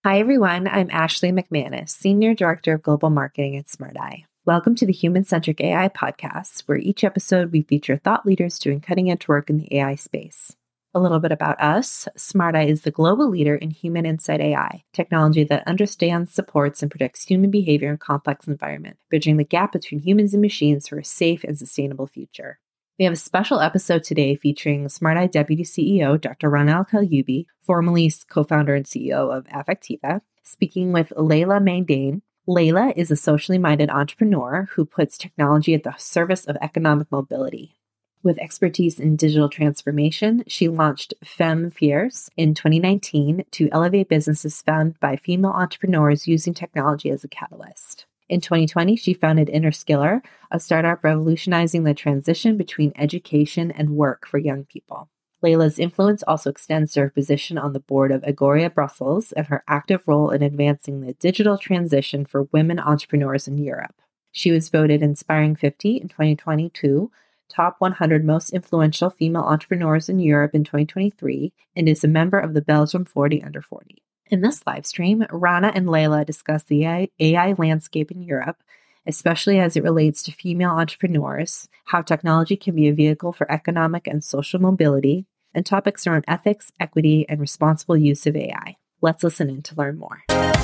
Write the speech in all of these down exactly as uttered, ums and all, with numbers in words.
Hi, everyone. I'm Ashley McManus, Senior Director of Global Marketing at SmartEye. Welcome to the Human-Centric A I Podcast, where each episode we feature thought leaders doing cutting-edge work in the A I space. A little bit about us. SmartEye is the global leader in human insight A I, technology that understands, supports, and predicts human behavior in complex environments, bridging the gap between humans and machines for a safe and sustainable future. We have a special episode today featuring SmartEye Deputy C E O, Doctor Rana Al-Khalyoubi, formerly co-founder and C E O of Affectiva, speaking with Leila Meydan. Leila is a socially minded entrepreneur who puts technology at the service of economic mobility. With expertise in digital transformation, she launched Femme Fierce in twenty nineteen to elevate businesses founded by female entrepreneurs using technology as a catalyst. In twenty twenty, she founded Interskiller, a startup revolutionizing the transition between education and work for young people. Leila's influence also extends to her position on the board of Agoria Brussels and her active role in advancing the digital transition for women entrepreneurs in Europe. She was voted Inspiring fifty in twenty twenty-two, Top one hundred Most Influential Female Entrepreneurs in Europe in twenty twenty-three, and is a member of the Belgium forty under forty. In this live stream, Rana and Leila discuss the A I landscape in Europe, especially as it relates to female entrepreneurs, how technology can be a vehicle for economic and social mobility, and topics around ethics, equity, and responsible use of A I. Let's listen in to learn more.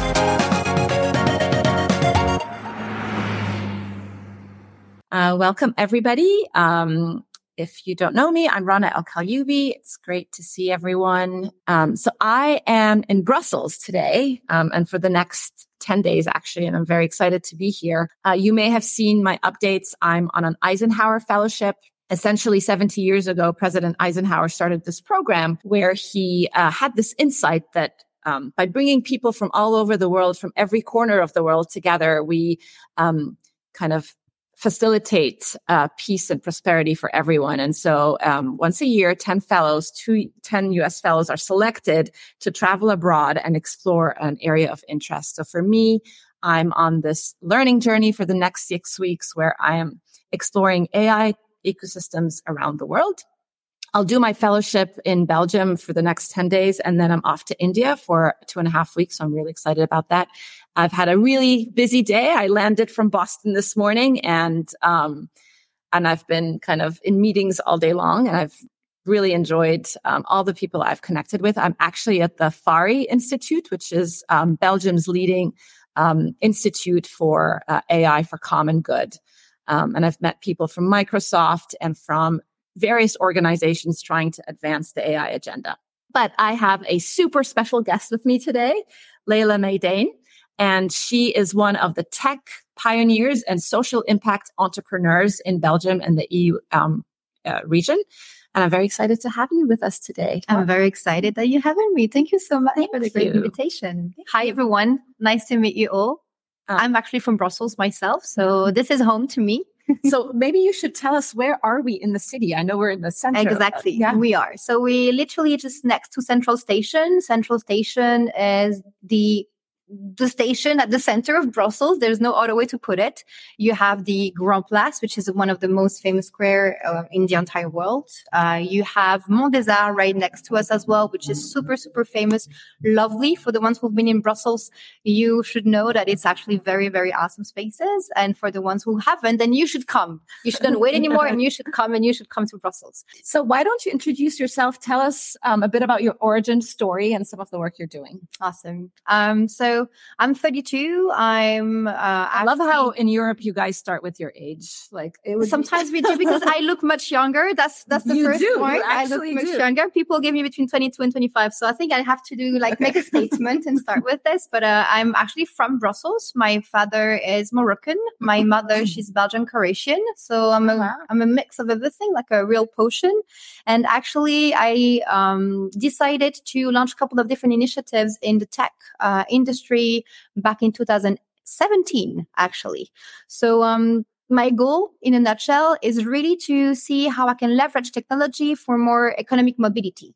Uh, welcome, everybody. Um, if you don't know me, I'm Rana Al-Khalyoubi. It's great to see everyone. Um, so I am in Brussels today, um, and for the next ten days, actually, and I'm very excited to be here. Uh, you may have seen my updates. I'm on an Eisenhower Fellowship. Essentially, seventy years ago, President Eisenhower started this program where he uh, had this insight that um, by bringing people from all over the world, from every corner of the world together, we um, kind of facilitate uh, peace and prosperity for everyone. And so um, once a year, ten fellows, two, ten U S fellows are selected to travel abroad and explore an area of interest. So for me, I'm on this learning journey for the next six weeks where I am exploring A I ecosystems around the world. I'll do my fellowship in Belgium for the next ten days, and then I'm off to India for two and a half weeks. So I'm really excited about that. I've had a really busy day. I landed from Boston this morning, and um, and I've been kind of in meetings all day long, and I've really enjoyed um, all the people I've connected with. I'm actually at the FARI Institute, which is um, Belgium's leading um, institute for uh, A I for common good. Um, and I've met people from Microsoft and from various organizations trying to advance the A I agenda. But I have a super special guest with me today, Leila Meydan, and she is one of the tech pioneers and social impact entrepreneurs in Belgium and the E U um, uh, region. And I'm very excited to have you with us today. I'm very excited that you have me. Thank you so much Thank for the great you. invitation. Hi, everyone. Nice to meet you all. Uh, I'm actually from Brussels myself, so this is home to me. So maybe you should tell us, where are we in the city? I know we're in the center. Exactly. Yeah. We are. So we literally just next to Central Station. Central Station is the the station at the center of Brussels. There's no other way to put it. You have the Grand Place, which is one of the most famous square uh, in the entire world. Uh, you have Mont des Arts right next to us as well, which is super, super famous. Lovely. For the ones who've been in Brussels, you should know that it's actually very, very awesome spaces. And for the ones who haven't, then you should come. You shouldn't wait anymore, and you should come, and you should come to Brussels. So why don't you introduce yourself? Tell us um, a bit about your origin story and some of the work you're doing. Awesome. Um, so I'm thirty-two. I'm. Uh, I love how in Europe you guys start with your age. Like it would sometimes be- we do because I look much younger. That's that's the you first do. point. You I look actually much do. younger. People give me between twenty-two and twenty-five. So I think I have to do like make a statement and start with this. But uh, I'm actually from Brussels. My father is Moroccan. My mother, she's Belgian Croatian. So I'm a Wow. I'm a mix of everything, like a real potion. And actually, I um, decided to launch a couple of different initiatives in the tech uh, industry back in two thousand seventeen, actually. So um, my goal in a nutshell is really to see how I can leverage technology for more economic mobility.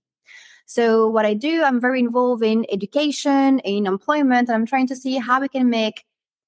So what I do, I'm very involved in education, in employment, and I'm trying to see how we can make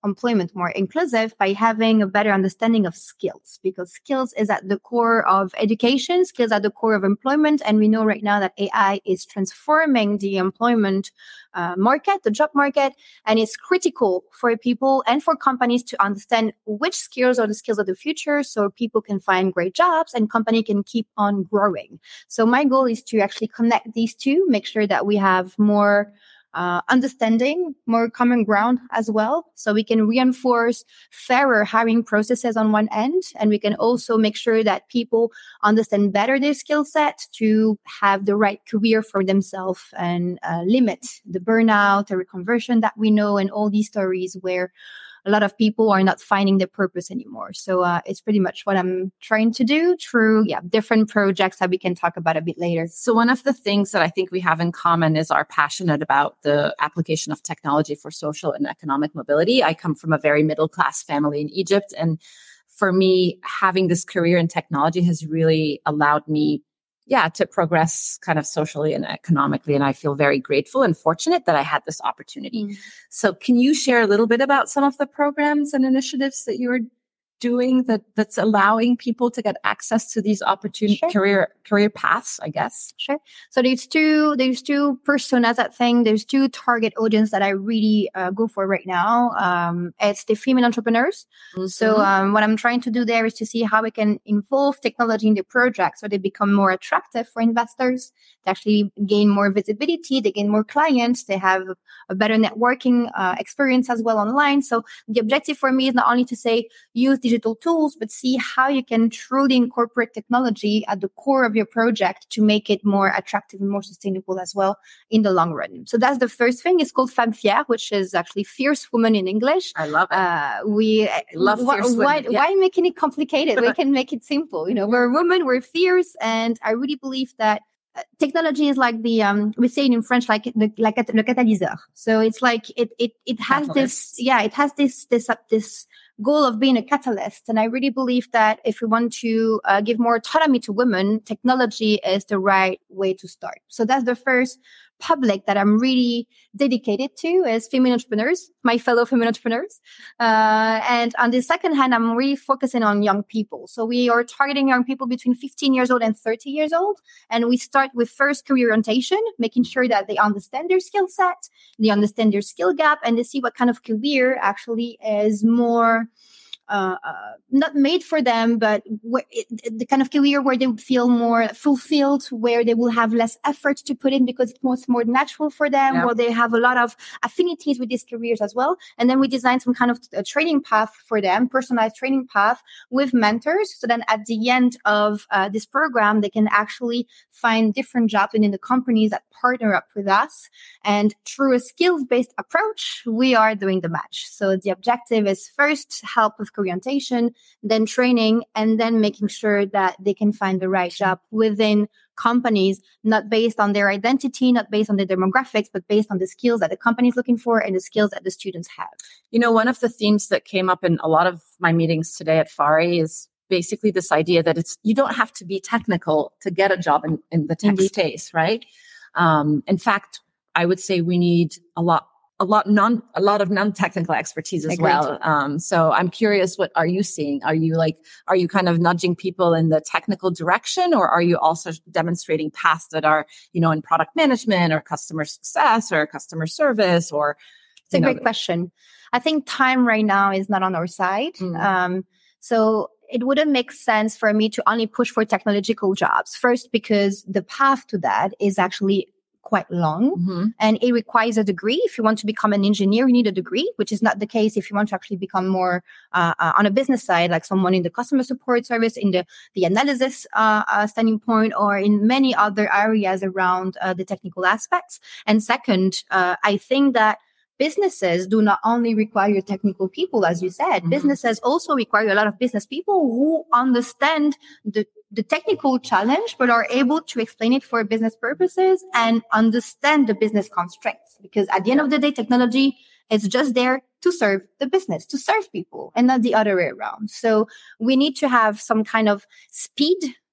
employment more inclusive by having a better understanding of skills, because skills is at the core of education, skills at the core of employment. And we know right now that A I is transforming the employment uh, market, the job market, and it's critical for people and for companies to understand which skills are the skills of the future so people can find great jobs and company can keep on growing. So my goal is to actually connect these two, make sure that we have more Uh, understanding, more common ground as well. So we can reinforce fairer hiring processes on one end. And we can also make sure that people understand better their skill set to have the right career for themselves and uh, limit the burnout or reconversion that we know and all these stories where a lot of people are not finding their purpose anymore. So uh, it's pretty much what I'm trying to do through yeah different projects that we can talk about a bit later. So one of the things that I think we have in common is our passionate about the application of technology for social and economic mobility. I come from a very middle-class family in Egypt. And for me, having this career in technology has really allowed me yeah, to progress kind of socially and economically. And I feel very grateful and fortunate that I had this opportunity. Mm. So can you share a little bit about some of the programs and initiatives that you're doing that that's allowing people to get access to these opportunity sure. career career paths, I guess? Sure. So there's two there's two personas that thing. There's two target audience that I really uh, go for right now. Um, it's the female entrepreneurs. Mm-hmm. So um, what I'm trying to do there is to see how we can involve technology in the project so they become more attractive for investors. They actually gain more visibility. They gain more clients. They have a better networking uh, experience as well online. So the objective for me is not only to say use digital tools, but see how you can truly incorporate technology at the core of your project to make it more attractive and more sustainable as well in the long run. So that's the first thing. It's called Femme Fière, which is actually fierce woman in English. I love it. Uh, we love wh- fierce why, women. Yeah. Why making it complicated? We can make it simple. You know, we're women, we're fierce, and I really believe that technology is like the um we say it in French like the like a, le catalyseur. So it's like it it it has catalyst. this yeah it has this this uh, this goal of being a catalyst. And I really believe that if we want to uh, give more autonomy to women, technology is the right way to start. So that's the first public that I'm really dedicated to is female entrepreneurs, my fellow female entrepreneurs. Uh, and on the second hand, I'm really focusing on young people. So we are targeting young people between fifteen years old and thirty years old. And we start with first career orientation, making sure that they understand their skill set, they understand their skill gap, and they see what kind of career actually is more Uh, uh, not made for them, but wh- it, the kind of career where they feel more fulfilled, where they will have less effort to put in because it's more, more natural for them, yeah. where they have a lot of affinities with these careers as well. And then we design some kind of a training path for them, personalized training path with mentors. So then at the end of uh, this program, they can actually find different jobs within the companies that partner up with us. And through a skills-based approach, we are doing the match. So the objective is first help with orientation, then training, and then making sure that they can find the right job within companies, not based on their identity, not based on their demographics, but based on the skills that the company is looking for and the skills that the students have. You know, one of the themes that came up in a lot of my meetings today at Fari is basically this idea that it's you don't have to be technical to get a job in, in the tech Indeed. space, right? Um, in fact, I would say we need a lot A lot non, a lot of non-technical expertise as Agreed. well. Um, so I'm curious, what are you seeing? Are you like, are you kind of nudging people in the technical direction, or are you also demonstrating paths that are, you know, in product management or customer success or customer service? Or it's a know, great question. I think time right now is not on our side. Mm. Um, so it wouldn't make sense for me to only push for technological jobs. First, because the path to that is actually quite long mm-hmm. and it requires a degree. If you want to become an engineer, you need a degree, which is not the case if you want to actually become more uh, uh, on a business side, like someone in the customer support service, in the, the analysis uh, uh, standing point, or in many other areas around uh, the technical aspects. And second, uh, I think that businesses do not only require technical people, as you said. Mm-hmm. Businesses also require a lot of business people who understand the, the technical challenge, but are able to explain it for business purposes and understand the business constraints. Because at the end of the day, technology is just there to serve the business, to serve people, and not the other way around. So we need to have some kind of speed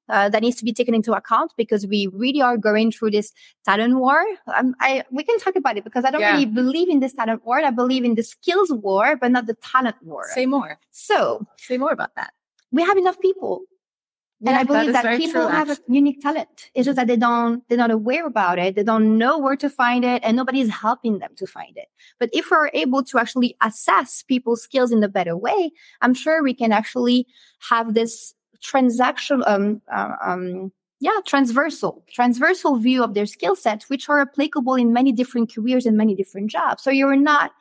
uh, that needs to be taken into account because we really are going through this talent war. Um, I we can talk about it because I don't Yeah. really believe in this talent war. I believe in the skills war, but not the talent war. Say more. So Say more about that. we have enough people. And Yeah, I believe that, that, is very people true, have actually. a unique talent. It's just that they don't, they're not aware about it. They don't know where to find it and nobody is helping them to find it. But if we're able to actually assess people's skills in a better way, I'm sure we can actually have this transaction, um, uh, um, yeah, transversal, transversal view of their skill sets, which are applicable in many different careers and many different jobs. So you're not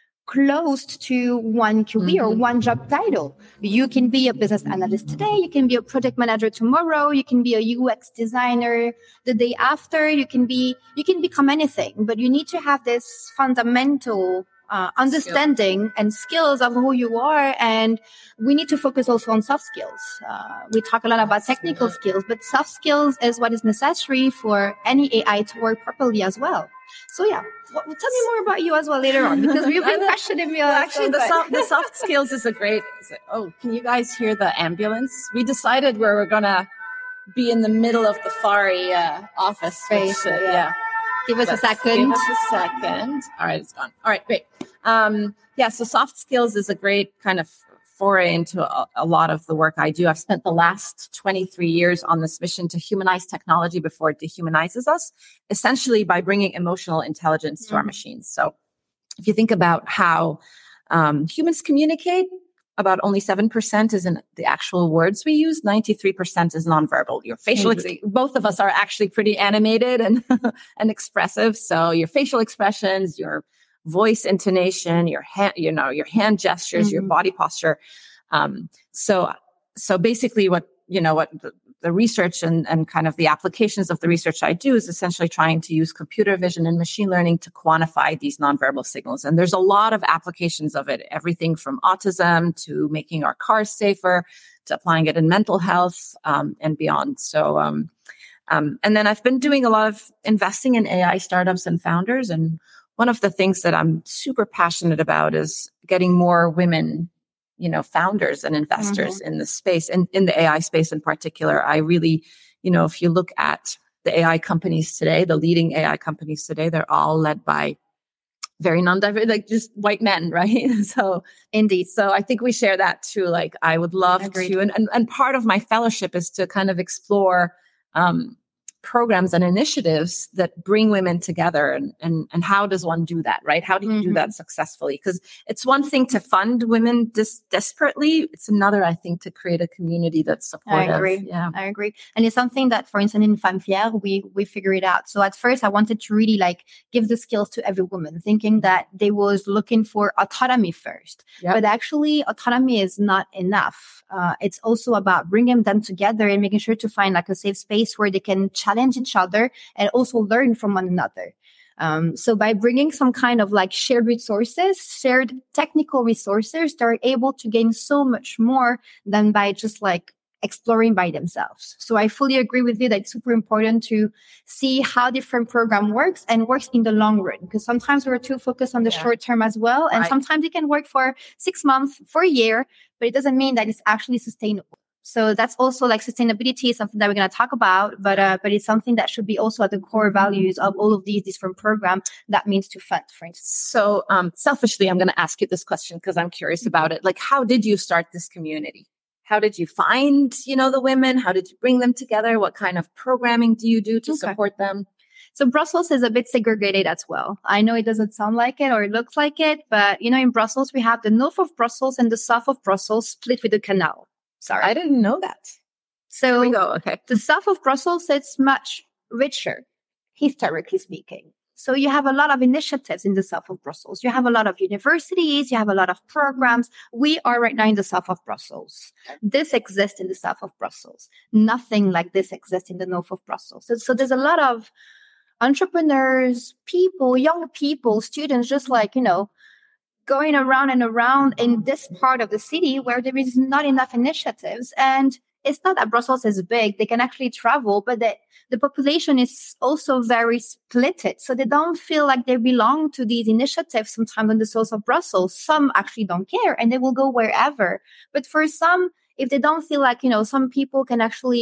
closed to one career Mm-hmm. or one job title. You can be a business analyst today. You can be a project manager tomorrow. You can be a U X designer the day after. You can be, you can become anything, but you need to have this fundamental uh, understanding and skills of who you are. And we need to focus also on soft skills. Uh, we talk a lot about technical skills, but soft skills is what is necessary for any A I to work properly as well. So yeah, well, tell me more about you as well later on because you've been questioning me. Well, also, actually, the but- soft, the soft skills is a great. is it- Oh, can you guys hear the ambulance? We decided where we're gonna be in the middle of the Fari uh, office Space, which, uh, yeah. yeah. Give us Let's a second. Give us a second. All right, it's gone. All right, great. Um, yeah, so soft skills is a great kind of foray into a, a lot of the work I do. I've spent the last twenty-three years on this mission to humanize technology before it dehumanizes us, essentially by bringing emotional intelligence to our Mhm. machines. So if you think about how um, humans communicate, about only seven percent is in the actual words we use. ninety-three percent is nonverbal. Your facial, ex- both of us are actually pretty animated and, and expressive. So your facial expressions, your voice intonation, your hand, you know, your hand gestures, your Mhm. body posture. Um, so, so basically what, you know, what the, the research and, and kind of the applications of the research I do is essentially trying to use computer vision and machine learning to quantify these nonverbal signals. And there's a lot of applications of it, everything from autism to making our cars safer, to applying it in mental health, um, and beyond. So, um, um, and then I've been doing a lot of investing in A I startups and founders. And one of the things that I'm super passionate about is getting more women, you know, founders and investors Mm-hmm. in the space, and in the A I space in particular. I really, you know, if you look at the A I companies today, the leading A I companies today, they're all led by very non-diverse, like just white men, right? So Indeed. so I think we share that too. Like I would love Agreed. to, and, and, and part of my fellowship is to kind of explore um, programs and initiatives that bring women together. And, and, and how does one do that, right? How do you do Mhm. that successfully? Because it's one thing to fund women dis- desperately. It's another, I think, to create a community that's supportive. I agree. Yeah. I agree. And it's something that, for instance, in Femme Fière, we, we figure it out. So at first I wanted to really like give the skills to every woman, thinking that they was looking for autonomy first. Yep. But actually autonomy is not enough. Uh, it's also about bringing them together and making sure to find like a safe space where they can challenge each other and also learn from one another. Um, so by bringing some kind of like shared resources, shared technical resources, they're able to gain so much more than by just like exploring by themselves. So I fully agree with you that it's super important to see how different program works and works in the long run. Because sometimes we're too focused on the Yeah. short term as well. And Right. sometimes it can work for six months, for a year, but it doesn't mean that it's actually sustainable. So that's also like sustainability is something that we're going to talk about, but uh, but it's something that should be also at the core values of all of these different programs. That means to fund, for instance. So um, selfishly, I'm going to ask you this question because I'm curious about it. Like, how did you start this community? How did you find, you know, the women? How did you bring them together? What kind of programming do you do to Okay. support them? So Brussels is a bit segregated as well. I know it doesn't sound like it or it looks like it, but you know, in Brussels, we have the north of Brussels and the south of Brussels split with the canal. Sorry. I didn't know that. So Here we go. Okay. the south of Brussels, it's much richer, historically speaking. So you have a lot of initiatives in the south of Brussels. You have a lot of universities. You have a lot of programs. We are right now in the south of Brussels. This exists in the south of Brussels. Nothing like this exists in the north of Brussels. So, so there's a lot of entrepreneurs, people, young people, students, just like, you know, going around and around in this part of the city where there is not enough initiatives. And it's not that Brussels is big. They can actually travel, but the, the population is also very splitted. So they don't feel like they belong to these initiatives sometimes in the south of Brussels. Some actually don't care and they will go wherever. But for some, if they don't feel like, you know, some people can actually,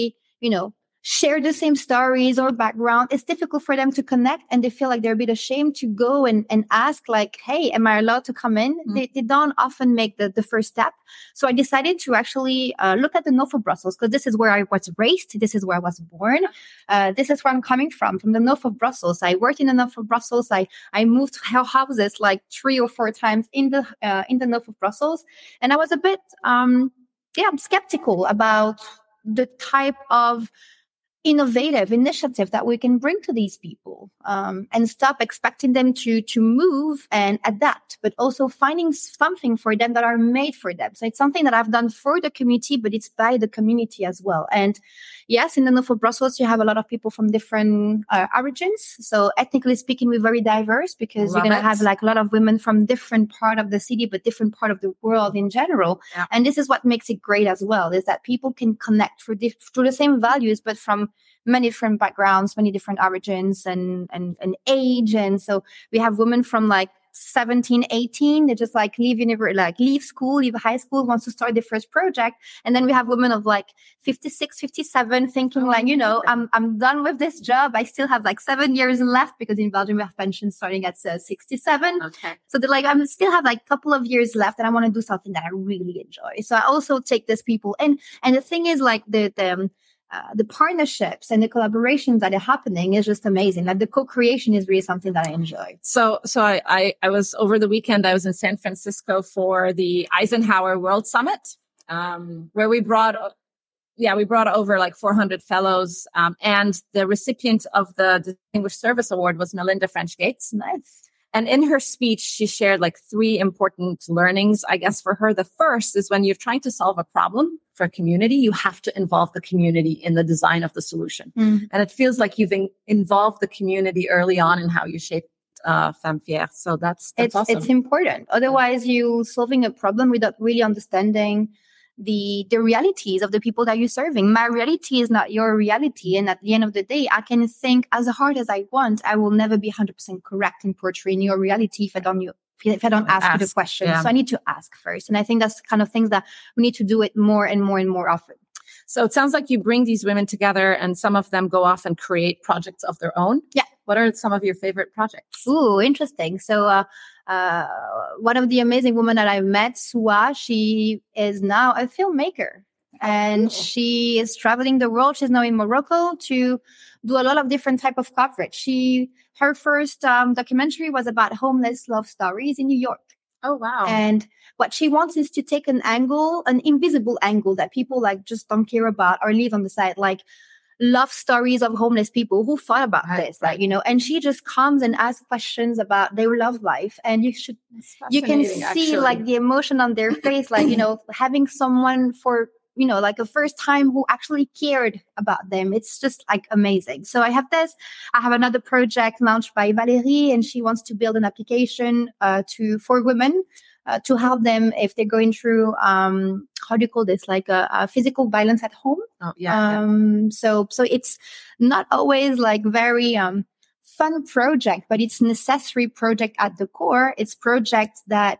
you know, share the same stories or background, it's difficult for them to connect, and they feel like they're a bit ashamed to go and, and ask like, hey, am I allowed to come in? Mm-hmm. They, they don't often make the, the first step. So I decided to actually uh, look at the north of Brussels, because this is where I was raised. This is where I was born. Uh, this is where I'm coming from, from the north of Brussels. I worked in the north of Brussels. I, I moved houses like three or four times in the, uh, in the north of Brussels. And I was a bit, um, yeah, I'm skeptical about the type of innovative initiative that we can bring to these people, um, and stop expecting them to to move and adapt, but also finding something for them that are made for them. So it's something that I've done for the community, but it's by the community as well. And yes, in the north of Brussels, you have a lot of people from different uh, origins. So ethnically speaking, we're very diverse, because Love you're going to have like a lot of women from different part of the city, but different part of the world in general. Yeah. And this is what makes it great as well, is that people can connect through, diff- through the same values, but from many different backgrounds, many different origins and, and, and age. And so we have women from like seventeen, eighteen, they just like leave university, like leave school, leave high school, wants to start their first project. And then we have women of like fifty-six, fifty-seven thinking like, you know, I'm, I'm done with this job. I still have like seven years left, because in Belgium we have pensions starting at uh, sixty-seven. Okay. So they're like, I still have like a couple of years left, and I want to do something that I really enjoy. So I also take these people in. And the thing is like the, the, um, Uh, the partnerships and the collaborations that are happening is just amazing. Like the co-creation is really something that I enjoy. So, so I, I, I was over the weekend, I was in San Francisco for the Eisenhower World Summit, um, where we brought, yeah, we brought over like four hundred fellows. Um, and the recipient of the Distinguished Service Award was Melinda French Gates. Nice. And in her speech, she shared like three important learnings. I guess for her, the first is when you're trying to solve a problem for a community, you have to involve the community in the design of the solution. Mm. And it feels like you've in- involved the community early on in how you shaped uh, Femme Fière. So that's, that's it's, awesome. It's important. Otherwise, you solving a problem without really understanding the the realities of the people that you're serving. My reality is not your reality. And at the end of the day, I can think as hard as I want. I will never be one hundred percent correct in portraying your reality if I don't, if I don't ask, ask you the question. Yeah. So I need to ask first. And I think that's the kind of things that we need to do it more and more and more often. So it sounds like you bring these women together, and some of them go off and create projects of their own. Yeah. What are some of your favorite projects? Ooh, interesting. So uh, uh, one of the amazing women that I met, Sua, she is now a filmmaker. And oh, cool. She is traveling the world. She's now in Morocco to do a lot of different type of coverage. She, her first um, documentary was about homeless love stories in New York. Oh, wow. And what she wants is to take an angle, an invisible angle that people like just don't care about or leave on the side, like love stories of homeless people. Who thought about right, this? Right. Like, you know, and she just comes and asks questions about their love life. And you should, you can see actually. like the emotion on their face, like, you know, having someone for, you know, like a first time who actually cared about them. It's just like amazing. So I have this, I have another project launched by Valérie, and she wants to build an application uh, to, for women uh, to help them if they're going through, um, how do you call this? Like a, a physical violence at home. Oh, yeah, um, yeah. So, so it's not always like very, um, fun project, but it's necessary project at the core. It's projects that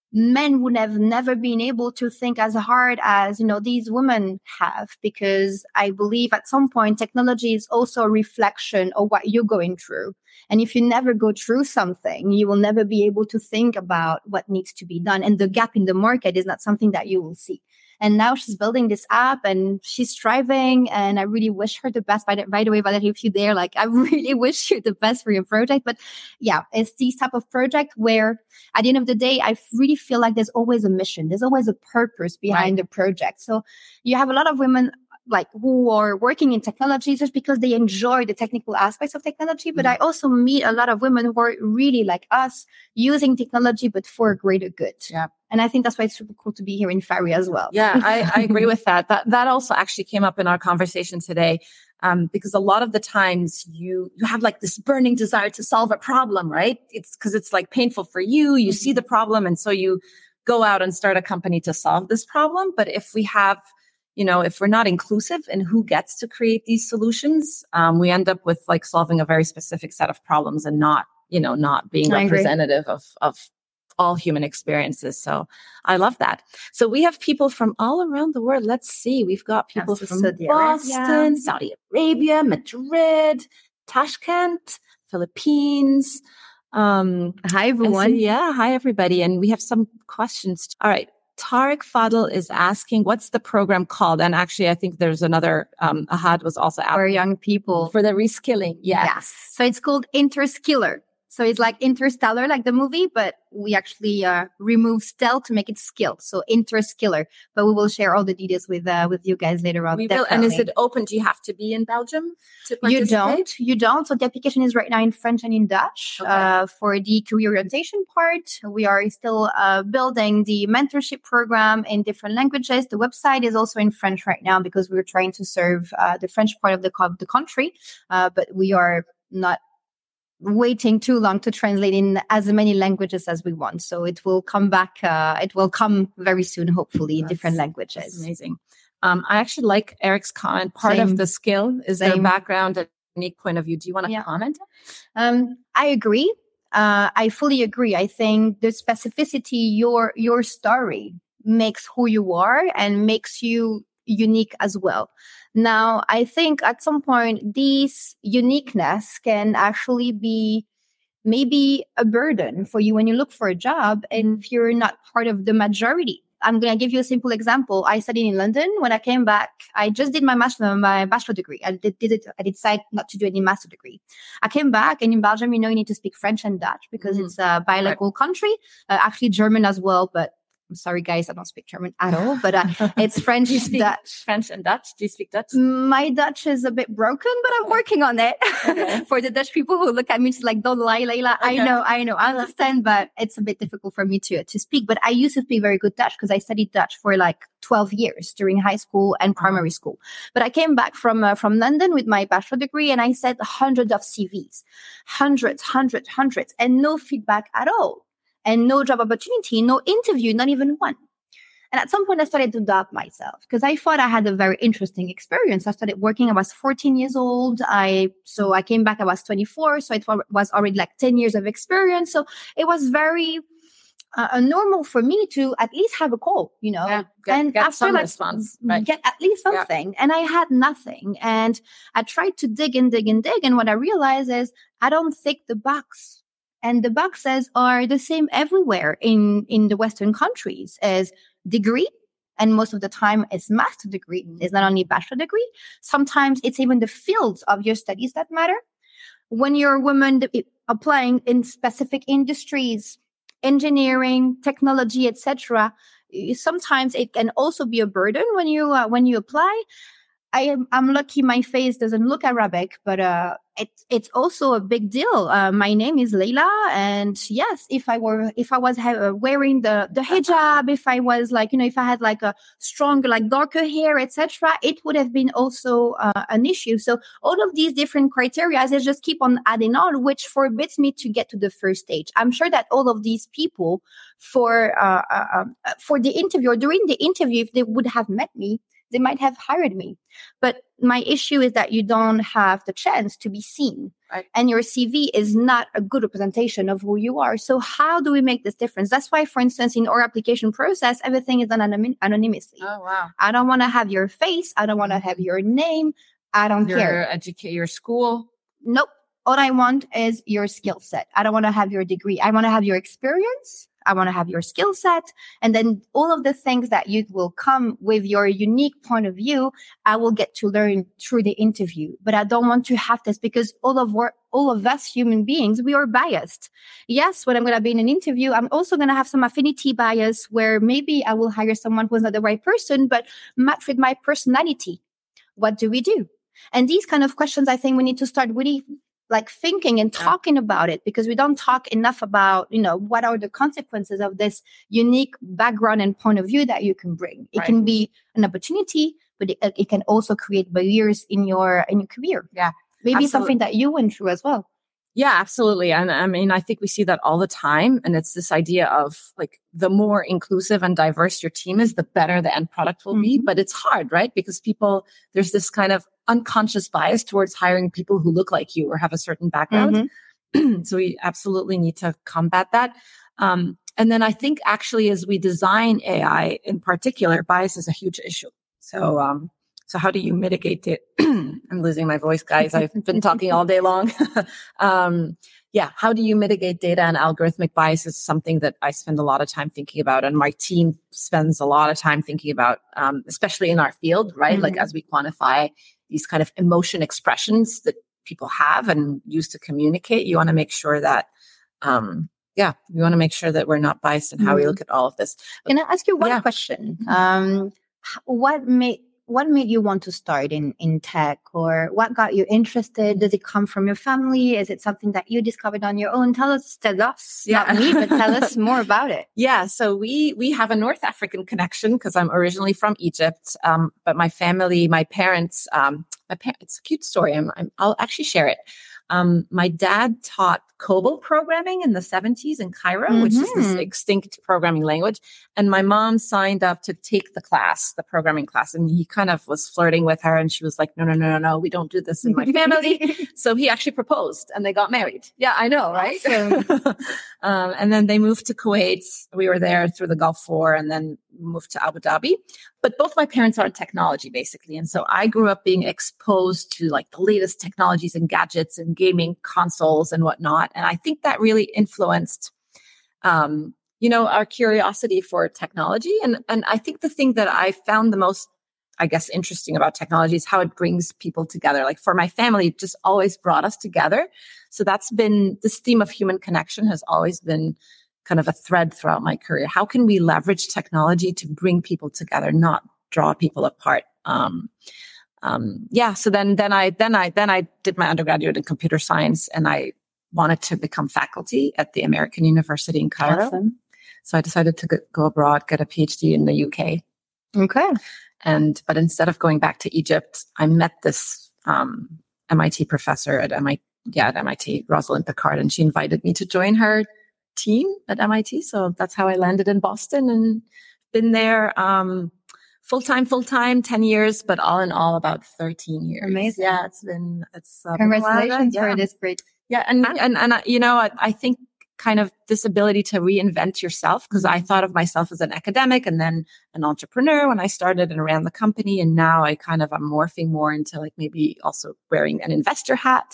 men would have never been able to think as hard as, you know, these women have, because I believe at some point technology is also a reflection of what you're going through. And if you never go through something, you will never be able to think about what needs to be done. And the gap in the market is not something that you will see. And now she's building this app and she's striving, and I really wish her the best. By the, by the way, Valérie, if you're there, like, I really wish you the best for your project. But yeah, it's this type of project where at the end of the day, I really feel like there's always a mission. There's always a purpose behind right. the project. So you have a lot of women like who are working in technology just because they enjoy the technical aspects of technology. But mm-hmm. I also meet a lot of women who are really like us, using technology, but for a greater good. Yeah. And I think that's why it's super cool to be here in Fairy as well. Yeah, I, I agree with that. That that also actually came up in our conversation today, um, because a lot of the times you you have like this burning desire to solve a problem, right? It's because it's like painful for you. You mm-hmm. see the problem, and so you go out and start a company to solve this problem. But if we have, you know, if we're not inclusive in who gets to create these solutions, um, we end up with like solving a very specific set of problems and not, you know, not being I representative agree. of of. all human experiences. So I love that. So we have people from all around the world. Let's see. We've got people Yes, from Saudi Boston, Arabia. Saudi Arabia, Madrid, Tashkent, Philippines. Um, Hi, and so, everyone. yeah. Hi, everybody. And we have some questions. All right. Tariq Fadl is asking, what's the program called? And actually, I think there's another, um, Ahad was also asking. For young people. For the reskilling. Yes. Yes. So it's called Interskiller. So it's like Interstellar, like the movie, but we actually uh, remove stealth to make it skill. So Interskiller. But we will share all the details with uh, with you guys later on. We will. And is it open? Do you have to be in Belgium to participate? You don't. You don't. So the application is right now in French and in Dutch. Okay. Uh, for the career orientation part, we are still uh, building the mentorship program in different languages. The website is also in French right now because we're trying to serve uh, the French part of the, of the country. Uh, but we are not waiting too long to translate in as many languages as we want. So it will come back. Uh, it will come very soon, hopefully, in That's, different languages. That's amazing. Um, I actually like Eric's comment. Part Same. of the skill is Same. their background and unique point of view. Do you want to Yeah. comment? Um, I agree. Uh, I fully agree. I think the specificity, your your story makes who you are and makes you unique as well. Now, I think at some point, this uniqueness can actually be maybe a burden for you when you look for a job and if you're not part of the majority. I'm going to give you a simple example. I studied in London. When I came back, I just did my master, my bachelor degree. I did, did it. I decided not to do any master degree. I came back, and in Belgium, you know, you need to speak French and Dutch because mm-hmm. it's a bilingual right. country. Uh, actually, German as well, but I'm sorry, guys, I don't speak German at all, but uh, it's French, Do you speak Dutch. French and Dutch? Do you speak Dutch? My Dutch is a bit broken, but I'm working on it. Okay. For the Dutch people who look at me, it's like, don't lie, Leila. Okay. I know, I know, I understand, but it's a bit difficult for me to, to speak. But I used to speak very good Dutch because I studied Dutch for like twelve years during high school and primary school. But I came back from uh, from London with my bachelor degree and I sent hundreds of C Vs, hundreds, hundreds, hundreds, and no feedback at all. And no job opportunity, no interview, not even one. And at some point, I started to doubt myself because I thought I had a very interesting experience. I started working. I was fourteen years old. I so I came back. I was twenty-four. So it was already like ten years of experience. So it was very uh, normal for me to at least have a call, you know, yeah, get, and get after some like, response, right? Get at least something. Yeah. And I had nothing. And I tried to dig and dig and dig. And what I realized is I don't tick the box. And the boxes are the same everywhere in, in the Western countries as degree. And most of the time it's master degree. It's not only bachelor degree. Sometimes it's even the fields of your studies that matter. When you're a woman applying in specific industries, engineering, technology, et cetera, sometimes it can also be a burden when you, uh, when you apply. I am, I'm lucky my face doesn't look Arabic, but uh, it, it's also a big deal. Uh, my name is Leila. And yes, if I were, if I was ha- wearing the, the hijab, if I was like, you know, if I had like a stronger, like darker hair, et cetera, it would have been also uh, an issue. So all of these different criteria, they just keep on adding on, which forbids me to get to the first stage. I'm sure that all of these people for, uh, uh, uh, for the interview or during the interview, if they would have met me, they might have hired me. But my issue is that you don't have the chance to be seen. Right. And your C V is not a good representation of who you are. So how do we make this difference? That's why, for instance, in our application process, everything is done anonym- anonymously. Oh, wow. I don't want to have your face. I don't want to have your name. I don't your care. Educate your school. Nope. All I want is your skill set. I don't want to have your degree. I want to have your experience. I want to have your skill set. And then all of the things that you will come with your unique point of view, I will get to learn through the interview. But I don't want to have this because all of our, all of us human beings, we are biased. Yes, when I'm going to be in an interview, I'm also going to have some affinity bias where maybe I will hire someone who's not the right person, but match with my personality. What do we do? And these kind of questions, I think we need to start really like thinking and talking yeah. about it because we don't talk enough about, you know, what are the consequences of this unique background and point of view that you can bring. It right. can be an opportunity, but it, it can also create barriers in your, in your career. Yeah. Maybe absolutely. Something that you went through as well. Yeah, absolutely. And I mean, I think we see that all the time. And it's this idea of like, the more inclusive and diverse your team is, the better the end product will mm-hmm. be. But it's hard, right? Because people, there's this kind of unconscious bias towards hiring people who look like you or have a certain background. Mm-hmm. So we absolutely need to combat that. Um, and then I think actually as we design A I in particular, bias is a huge issue. So, um, so how do you mitigate it? I'm losing my voice, guys. I've been talking all day long. um, yeah. How do you mitigate data and algorithmic bias is something that I spend a lot of time thinking about. And my team spends a lot of time thinking about, um, especially in our field, right? Mm-hmm. Like as we quantify these kind of emotion expressions that people have and use to communicate, you want to make sure that, um, yeah, we want to make sure that we're not biased in how mm-hmm. we look at all of this. Can I ask you one yeah. question? Um, what made What made you want to start in, in tech, or what got you interested? Does it come from your family? Is it something that you discovered on your own? Tell us, tell us, yeah. not me, but tell us more about it. Yeah. So we, we have a North African connection because I'm originally from Egypt. Um, but my family, my parents, um, my parents, it's a cute story. I'm, I'm, I'll actually share it. Um, my dad taught COBOL programming in the seventies in Cairo, mm-hmm. which is this extinct programming language. And my mom signed up to take the class, the programming class. And he kind of was flirting with her. And she was like, no, no, no, no, no, we don't do this in my family. So he actually proposed and they got married. Yeah, I know, right? Awesome. um, and then they moved to Kuwait. We were there through the Gulf War and then moved to Abu Dhabi. But both my parents are in technology, basically. And so I grew up being exposed to like the latest technologies and gadgets and gaming consoles and whatnot. And I think that really influenced, um, you know, our curiosity for technology. And, and I think the thing that I found the most, I guess, interesting about technology is how it brings people together. Like for my family, it just always brought us together. So that's been, this theme of human connection has always been kind of a thread throughout my career. How can we leverage technology to bring people together, not draw people apart? Um, um, yeah. So then, then I, then I, then I did my undergraduate in computer science, and I wanted to become faculty at the American University in Cairo. Awesome. So I decided to go abroad, get a PhD in the U K. Okay. And, but instead of going back to Egypt, I met this, um, M I T professor at M I T, yeah, at M I T, Rosalind Picard, and she invited me to join her team at M I T. So that's how I landed in Boston and been there, um, full-time, full-time, ten years, but all in all about thirteen years. Amazing. Yeah, it's been, it's, uh, congratulations yeah. for this great. Yeah. And, and, and, uh, you know, I, I think kind of this ability to reinvent yourself, because I thought of myself as an academic and then an entrepreneur when I started and ran the company. And now I kind of, I'm morphing more into like maybe also wearing an investor hat.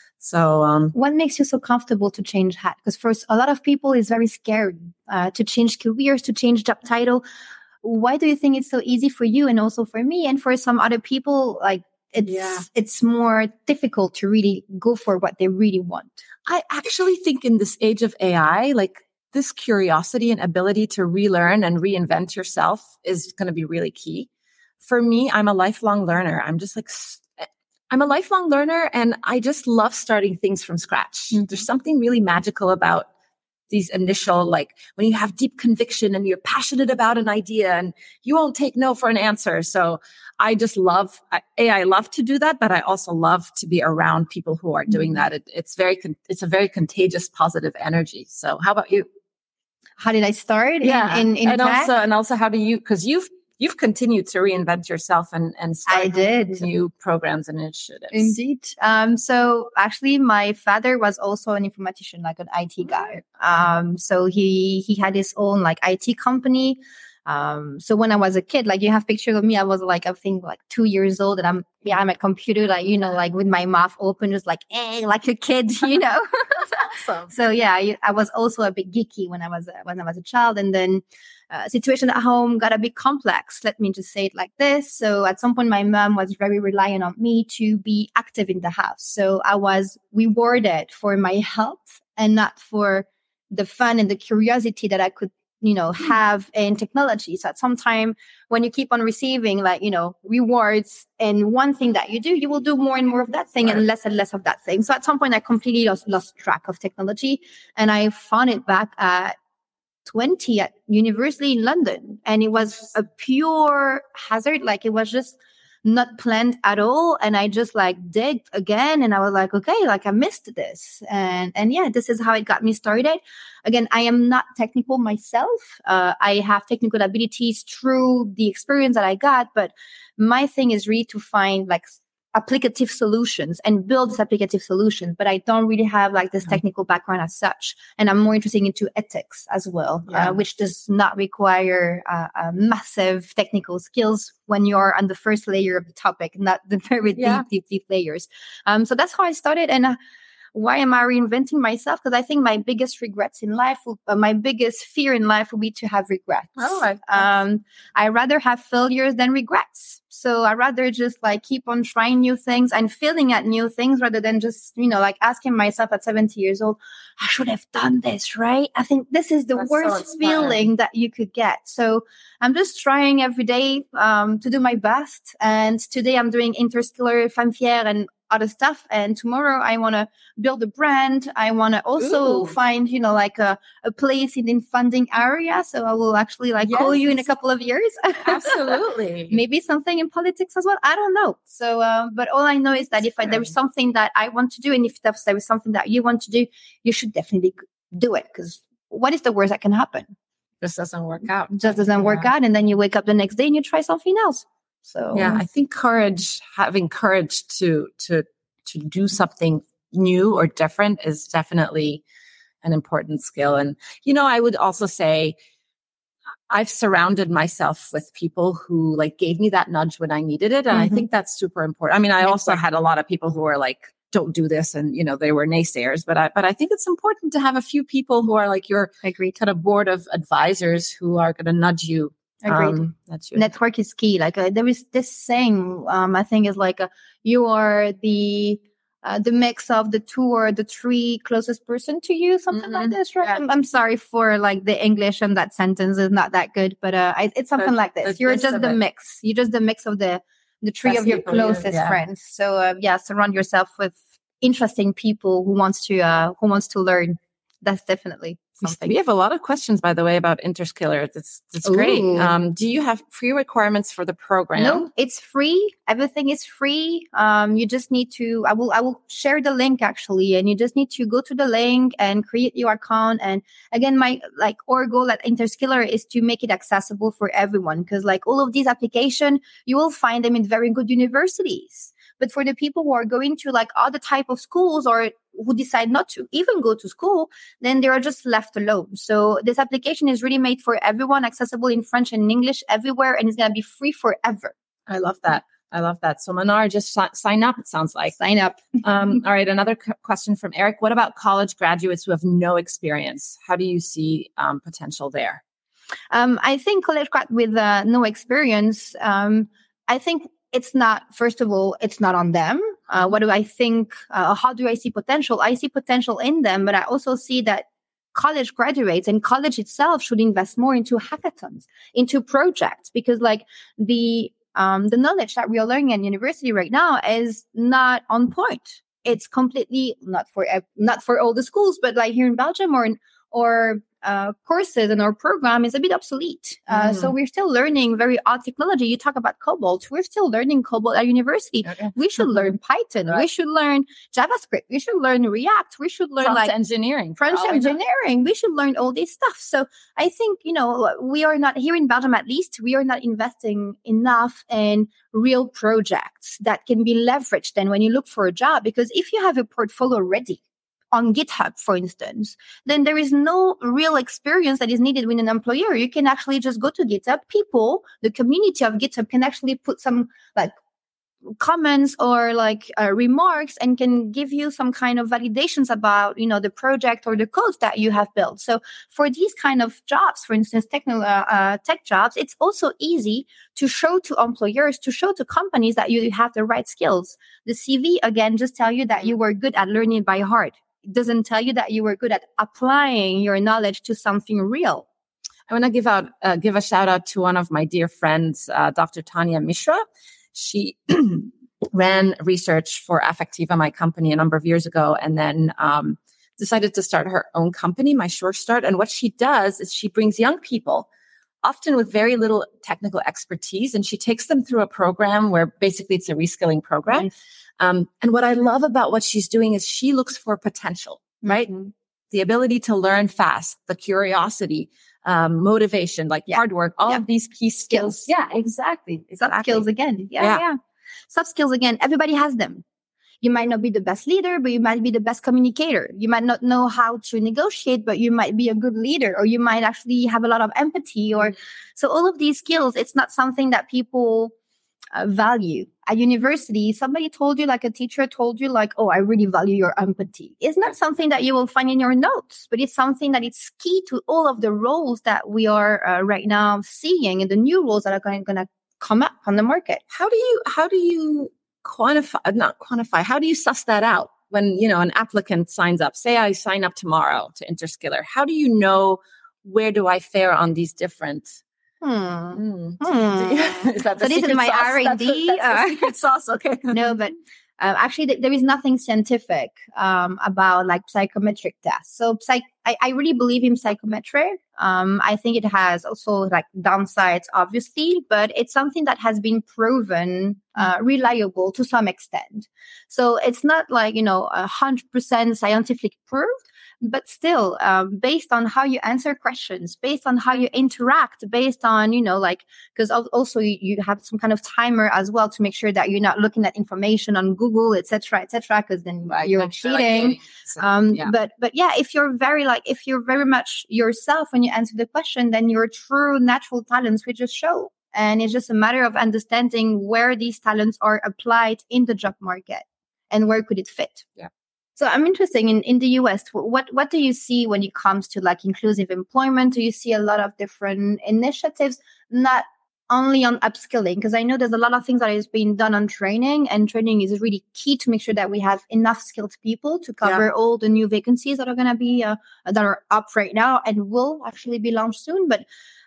So, um, what makes you so comfortable to change hat? Because for a lot of people, it's very scary uh, to change careers, to change job title. Why do you think it's so easy for you and also for me and for some other people? Like it's yeah. it's more difficult to really go for what they really want. I actually think in this age of A I, like this curiosity and ability to relearn and reinvent yourself is going to be really key. For me, I'm a lifelong learner. I'm just like. I'm a lifelong learner, and I just love starting things from scratch. Mm-hmm. There's something really magical about these initial, like when you have deep conviction and you're passionate about an idea and you won't take no for an answer. So I just love, A, I love to do that, but I also love to be around people who are doing mm-hmm. that. It, it's very, it's a very contagious, positive energy. So how about you? How did I start? Yeah. In, in, in and tech? also, and also how do you, cause you've, You've continued to reinvent yourself and, and start I did. new programs and initiatives. Indeed. Um, so actually my father was also an informatician, like an I T guy. Um, so he, he had his own like I T company. Um, so when I was a kid, like you have pictures of me, I was like, I think like two years old and I'm, yeah, I'm at computer, like, you know, like with my mouth open, just like, eh, like a kid, you know? Awesome. So yeah, I, I was also a bit geeky when I was, a, when I was a child. And then, uh, situation at home got a bit complex. Let me just say it like this. So at some point, my mom was very reliant on me to be active in the house. So I was rewarded for my health and not for the fun and the curiosity that I could, you know, have in technology. So at some time when you keep on receiving like, you know, rewards in one thing that you do, you will do more and more of that thing right. and less and less of that thing. So at some point I completely lost, lost track of technology, and I found it back at twenty at university in London. And it was a pure hazard. Like it was just not planned at all. And I just like digged again. And I was like, okay, like I missed this. And, and yeah, this is how it got me started. Again, I am not technical myself. Uh, I have technical abilities through the experience that I got, but my thing is really to find like applicative solutions and build this applicative solution, but I don't really have like this technical background as such. And I'm more interested into ethics as well, yeah. uh, which does not require uh, uh, massive technical skills when you're on the first layer of the topic, not the very yeah. deep, deep, deep layers. Um, so that's how I started. And uh, why am I reinventing myself? Because I think my biggest regrets in life, will, uh, my biggest fear in life would be to have regrets. Oh, I, um, I rather have failures than regrets. So I rather just like keep on trying new things and failing at new things rather than just, you know, like asking myself at seventy years old, I should have done this, right? I think this is the That's worst so feeling that you could get. So I'm just trying every day um, to do my best. And today I'm doing Interskiller, Femme Fière, and other stuff. And tomorrow I want to build a brand. I want to also Ooh. find, you know, like a, a place in the funding area. So I will actually like yes. call you in a couple of years. Absolutely. Maybe something in politics as well. I don't know. So, uh, but all I know is that if I, there is something that I want to do, and if there is something that you want to do, you should definitely do it. Because what is the worst that can happen? Just doesn't work out. Just doesn't yeah. work out. And then you wake up the next day and you try something else. So yeah, I think courage, having courage to to to do something new or different is definitely an important skill. And, you know, I would also say I've surrounded myself with people who like gave me that nudge when I needed it. And mm-hmm. I think that's super important. I mean, I also had a lot of people who were like, don't do this. And, you know, they were naysayers, but I, but I think it's important to have a few people who are like your Agreed. kind of board of advisors who are going to nudge you. Agreed. Um, that's your Network is key. Like uh, there is this saying, um, I think is like uh, you are the uh, the mix of the two or the three closest person to you, something mm-hmm. like this, right? Yeah. I'm, I'm sorry for like the English and that sentence is not that good, but uh, I, it's something the, like this. You're just the it. mix. You're just the mix of the the three Best of your closest you, yeah. friends. So uh, yeah, surround yourself with interesting people who wants to uh, who wants to learn. That's definitely something. We have a lot of questions, by the way, about Interskiller. That's that's great. Um, do you have free requirements for the program? No, it's free. Everything is free. Um, you just need to. I will. I will share the link actually, and you just need to go to the link and create your account. And again, my like our goal at Interskiller is to make it accessible for everyone, because like all of these applications, you will find them in very good universities. But for the people who are going to like other type of schools or who decide not to even go to school, then they are just left alone. So this application is really made for everyone, accessible in French and English everywhere, and it's going to be free forever. I love that. I love that. So Manar, just si- sign up, it sounds like. Sign up. um, all right. Another c- question from Eric. What about college graduates who have no experience? How do you see um, potential there? Um, I think college grad with uh, no experience, um, I think it's not, first of all, it's not on them. Uh, what do I think? Uh, how do I see potential? I see potential in them, but I also see that college graduates and college itself should invest more into hackathons, into projects, because like the um, the knowledge that we are learning at university right now is not on point. It's completely not for not for all the schools, but like here in Belgium or in, or uh, courses in our program is a bit obsolete. Uh, mm. So we're still learning very odd technology. You talk about Cobalt. We're still learning Cobalt at university. Okay. We should learn Python. Right. We should learn JavaScript. We should learn React. We should learn Prompt like engineering. French probably. engineering. We should learn all this stuff. So I think, you know, we are not here in Belgium, at least we are not investing enough in real projects that can be leveraged then when you look for a job. Because if you have a portfolio ready on GitHub, for instance, then there is no real experience that is needed with an employer. You can actually just go to GitHub. People, the community of GitHub can actually put some like comments or like uh, remarks and can give you some kind of validations about, you know, the project or the code that you have built. So for these kind of jobs, for instance, techno, uh, uh, tech jobs, it's also easy to show to employers, to show to companies that you have the right skills. The C V, again, just tell you that you were good at learning by heart. It doesn't tell you that you were good at applying your knowledge to something real. I want to give out, uh, give a shout out to one of my dear friends, uh, Doctor Tanya Mishra. She ran research for Affectiva, my company, a number of years ago, and then um, decided to start her own company, My Sure Start. And what she does is she brings young people, often with very little technical expertise, and she takes them through a program where basically it's a reskilling program. Nice. Um, and what I love about what she's doing is she looks for potential, right? Mm-hmm. The ability to learn fast, the curiosity, um, motivation, like yeah. hard work, all yeah. of these key skills. skills. Yeah, exactly. exactly. Skills again. Yeah, yeah. yeah. Soft skills, again, everybody has them. You might not be the best leader, but you might be the best communicator. You might not know how to negotiate, but you might be a good leader, or you might actually have a lot of empathy. Or so all of these skills, it's not something that people uh, value. At university, somebody told you, like a teacher told you, like, oh, I really value your empathy. It's not something that you will find in your notes, but it's something that it's key to all of the roles that we are uh, right now seeing, and the new roles that are going, going to come up on the market. How do you, how do you, quantify, not quantify, how do you suss that out when, you know, an applicant signs up? Say I sign up tomorrow to Interskiller. How do you know where do I fare on these different? Hmm. Mm. Hmm. Is that the so this is my sauce? R and D. That's, that's uh, the secret sauce. Okay. No, but uh, actually, th- there is nothing scientific um, about like psychometric tests. So, psych- I, I really believe in psychometric. Um, I think it has also like downsides, obviously, but it's something that has been proven uh, reliable to some extent. So it's not like, you know, a hundred percent scientific proof, but still, um, based on how you answer questions, based on how you interact, based on, you know, like, because also you, you have some kind of timer as well to make sure that you're not looking at information on Google, et cetera, et cetera, because then Right, you're cheating. Like so, um, yeah. But but yeah, if you're very like, if you're very much yourself when you answer the question, then your true natural talents will just show. And it's just a matter of understanding where these talents are applied in the job market and where could it fit. Yeah. So I'm interested in, in the U S. What what do you see when it comes to like inclusive employment? Do you see a lot of different initiatives, not only on upskilling? Because I know there's a lot of things that is being done on training, and training is really key to make sure that we have enough skilled people to cover yeah. all the new vacancies that are going to be uh, that are up right now and will actually be launched soon. But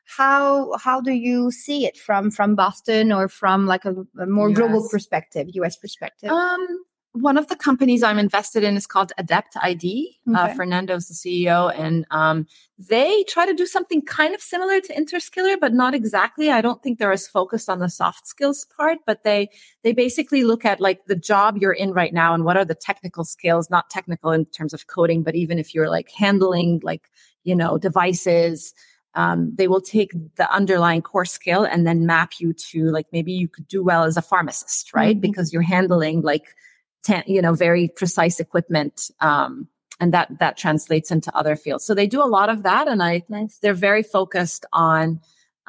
how how do you see it from from Boston or from like a, a more yes. global perspective, U S perspective? Um. One of the companies I'm invested in is called Adept I D. Okay. Uh, Fernando's the C E O, and um, they try to do something kind of similar to Interskiller, but not exactly. I don't think they're as focused on the soft skills part, but they they basically look at like the job you're in right now and what are the technical skills, not technical in terms of coding, but even if you're like handling like, you know, devices, um, they will take the underlying core skill and then map you to like, maybe you could do well as a pharmacist, right? Mm-hmm. Because you're handling like, you know, very precise equipment. Um, and that, that translates into other fields. So they do a lot of that. And I, nice. They're very focused on,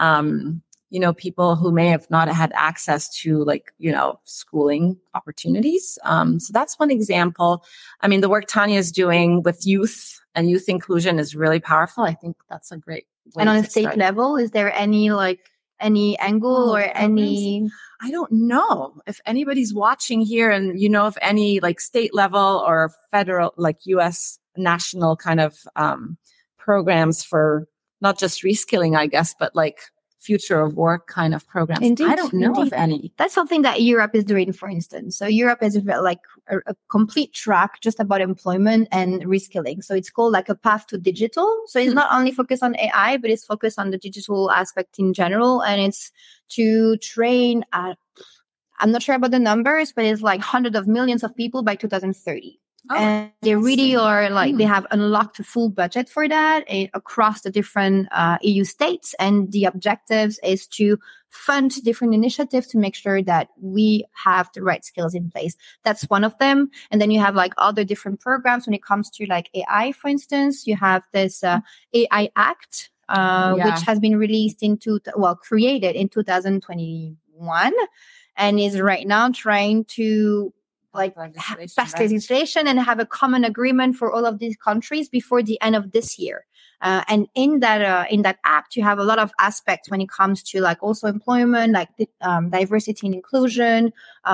um, you know, people who may have not had access to like, you know, schooling opportunities. Um, so that's one example. I mean, the work Tanya is doing with youth and youth inclusion is really powerful. I think that's a great way And on to a state start. level, is there any like, any angle oh, or any... I don't know if anybody's watching here and you know of any like state level or federal, like U S national kind of um, programs for not just reskilling, I guess, but like future of work kind of programs. Indeed, I don't know indeed. of any. That's something that Europe is doing, for instance. So Europe has like a, a complete track just about employment and reskilling. So it's called like a path to digital. So it's mm-hmm. not only focused on A I, but it's focused on the digital aspect in general. And it's to train, uh, I'm not sure about the numbers, but it's like hundreds of millions of people by two thousand thirty. Oh, and they really are like, mm. they have unlocked a full budget for that uh, across the different uh, E U states. And the objectives is to fund different initiatives to make sure that we have the right skills in place. That's one of them. And then you have like other different programs when it comes to like A I, for instance. You have this uh, A I Act, uh, yeah. which has been released into, well, created in two thousand twenty-one and is right now trying to like legislation, pass right? legislation and have a common agreement for all of these countries before the end of this year. Uh, and in that uh, in that act, you have a lot of aspects when it comes to like also employment, like um, diversity and inclusion,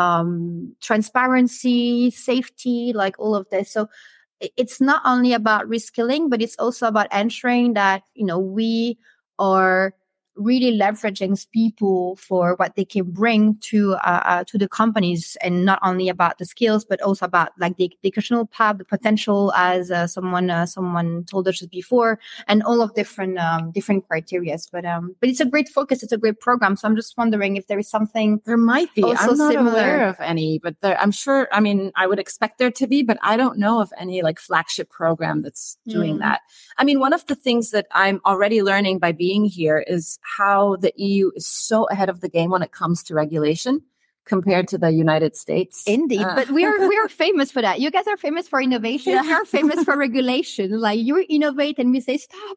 um, transparency, safety, like all of this. So it's not only about reskilling, but it's also about ensuring that, you know, we are really leveraging people for what they can bring to uh, uh, to the companies, and not only about the skills, but also about like the educational path, the potential, as uh, someone uh, someone told us before, and all of different um, different criteria. But um, but it's a great focus. It's a great program. So I'm just wondering if there is something. There might be. I'm not similar. aware of any, but there, I'm sure. I mean, I would expect there to be, but I don't know of any like flagship program that's doing mm. that. I mean, one of the things that I'm already learning by being here is how the E U is so ahead of the game when it comes to regulation. compared to the United States. Indeed, uh. but we are we are famous for that. You guys are famous for innovation. Yeah. We are famous for regulation. Like you innovate and we say stop.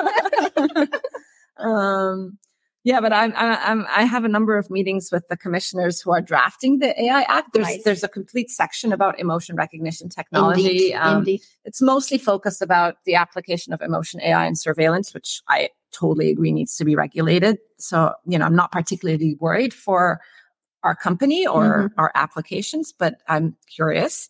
um, yeah, but I'm, I'm I have a number of meetings with the commissioners who are drafting the A I Act. There's nice. There's a complete section about emotion recognition technology. Indeed. Um, Indeed. It's mostly focused about the application of emotion A I and surveillance, which I totally agree needs to be regulated. So, you know, I'm not particularly worried for our company or mm-hmm. our applications, but I'm curious.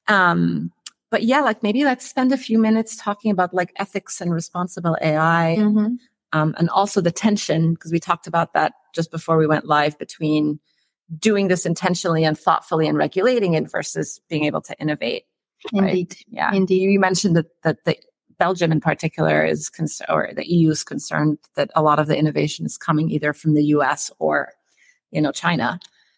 Um, but yeah, like maybe let's spend a few minutes talking about like ethics and responsible A I, mm-hmm. um, and also the tension, because we talked about that just before we went live, between doing this intentionally and thoughtfully and regulating it versus being able to innovate. Indeed. Right? Yeah. Indeed. You mentioned that, that the Belgium in particular is cons- or the E U is concerned that a lot of the innovation is coming either from the U S or, you know, China.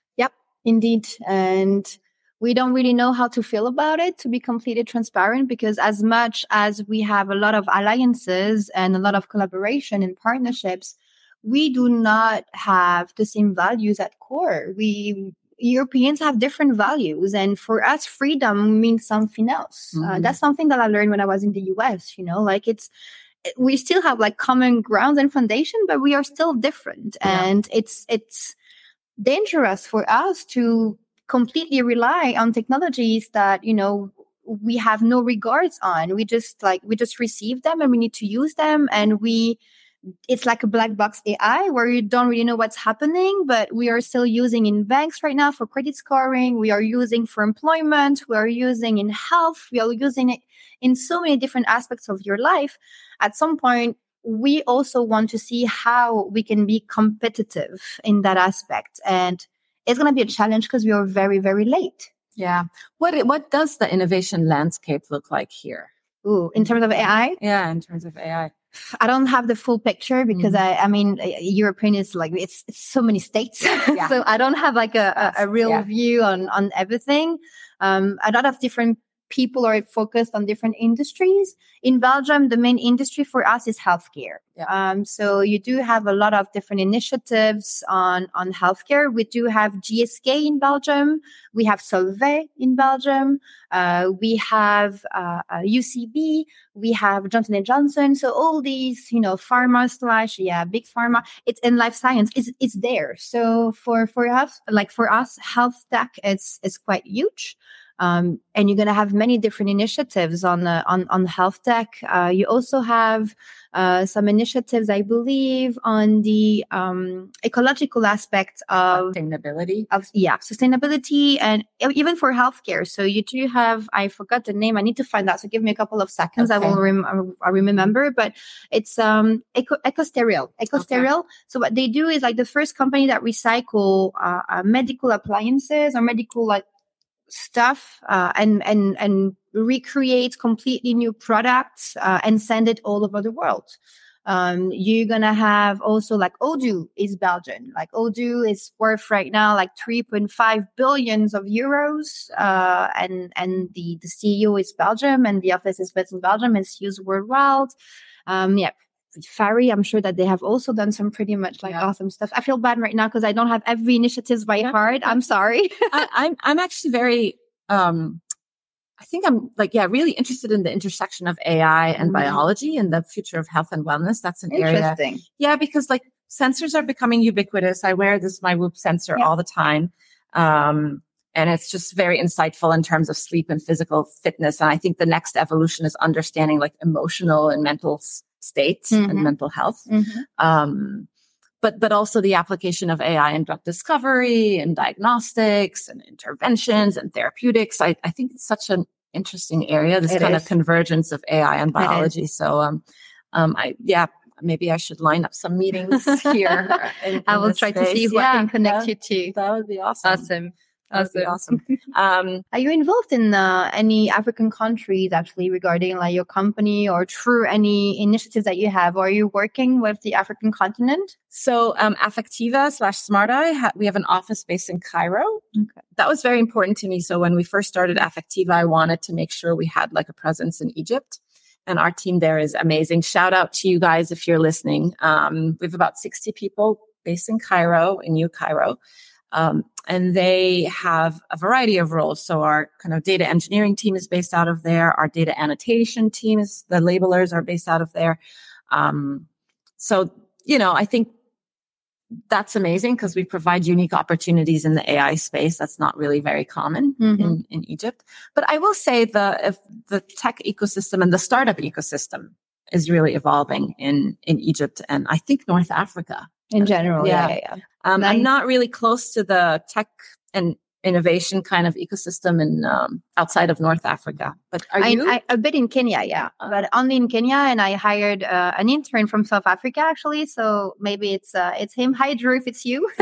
Indeed. And we don't really know how to feel about it, to be completely transparent, because as much as we have a lot of alliances and a lot of collaboration and partnerships, we do not have the same values at core. We Europeans have different values. And for us, freedom means something else. Mm-hmm. Uh, that's something that I learned when I was in the U S, you know, like it's, we still have like common grounds and foundation, but we are still different. Yeah. And it's, it's, dangerous for us to completely rely on technologies that, you know, we have no regards on. We just like, we just receive them and we need to use them. And we, it's like a black box A I where you don't really know what's happening, but we are still using in banks right now for credit scoring. We are using for employment. We are using in health. We are using it in so many different aspects of your life. At some point, we also want to see how we can be competitive in that aspect. And it's going to be a challenge because we are very, very late. Yeah. What what does the innovation landscape look like here? Ooh, in terms of A I? Yeah, in terms of A I. I don't have the full picture because mm-hmm. I, I mean, European is like, it's, it's so many states. Yeah. So I don't have like a, a, a real yeah. view on, on everything. Um, a lot of different people are focused on different industries. In Belgium, the main industry for us is healthcare. Yeah. Um, so you do have a lot of different initiatives on, on healthcare. We do have G S K in Belgium. We have Solvay in Belgium. Uh, we have uh, uh, U C B. We have Johnson and Johnson. So all these, you know, pharma slash, yeah, big pharma. It's in life science. It's, it's there. So for, for us, like for us, health tech, it's, it's quite huge. Um, and you're going to have many different initiatives on uh, on on health tech. Uh, you also have uh, some initiatives, I believe, on the um, ecological aspect of sustainability. Of yeah, sustainability, and even for healthcare. So you do have, I forgot the name. I need to find out. So give me a couple of seconds. Okay. I will rem- I remember. But it's um Eco Ecosteril. Ecosteril. Okay. So what they do is like the first company that recycle uh, uh, medical appliances or medical like stuff uh, and and and recreate completely new products uh, and send it all over the world. Um, you're gonna have also like Odoo is Belgian. Like Odoo is worth right now like three point five billions of euros, uh, and and the the C E O is Belgium and the office is based in Belgium. It's used worldwide. Um, yeah. Fari, I'm sure that they have also done some pretty much like yeah. awesome stuff. I feel bad right now because I don't have every initiative by heart. I'm sorry. I, I'm I'm actually very um I think I'm like yeah really interested in the intersection of A I and mm-hmm. biology and the future of health and wellness. That's an area. Yeah, because like sensors are becoming ubiquitous. I wear this my Whoop sensor yeah. all the time. Um And it's just very insightful in terms of sleep and physical fitness. And I think the next evolution is understanding like emotional and mental s- states mm-hmm. and mental health. Mm-hmm. Um, but, but also the application of A I in drug discovery and diagnostics and interventions and therapeutics. I, I think it's such an interesting area, this it kind is. of convergence of A I and biology. So, um, um, I, yeah, maybe I should line up some meetings here. in, in I will try space. to see who yeah, I can connect that, you to. That would be awesome. Awesome. Awesome. awesome. Um, Are you involved in uh, any African countries actually regarding like your company or through any initiatives that you have? Or are you working with the African continent? So um, Affectiva slash SmartEye, ha- we have an office based in Cairo. Okay. That was very important to me. So when we first started Affectiva, I wanted to make sure we had like a presence in Egypt. And our team there is amazing. Shout out to you guys if you're listening. Um, we have about sixty people based in Cairo, in New Cairo. Um, and they have a variety of roles. So our kind of data engineering team is based out of there. Our data annotation team is, the labelers are based out of there. Um, so, you know, I think that's amazing because we provide unique opportunities in the A I space. That's not really very common mm-hmm. in, in Egypt. But I will say the if the tech ecosystem and the startup ecosystem is really evolving in, in Egypt and I think North Africa. In general, yeah. yeah, yeah, yeah. Um, nice. I'm not really close to the tech and innovation kind of ecosystem in um, outside of North Africa. But are I, you? I, a bit in Kenya, yeah, uh, but only in Kenya. And I hired uh, an intern from South Africa, actually. So maybe it's uh, it's him. Hi, Drew, if it's you.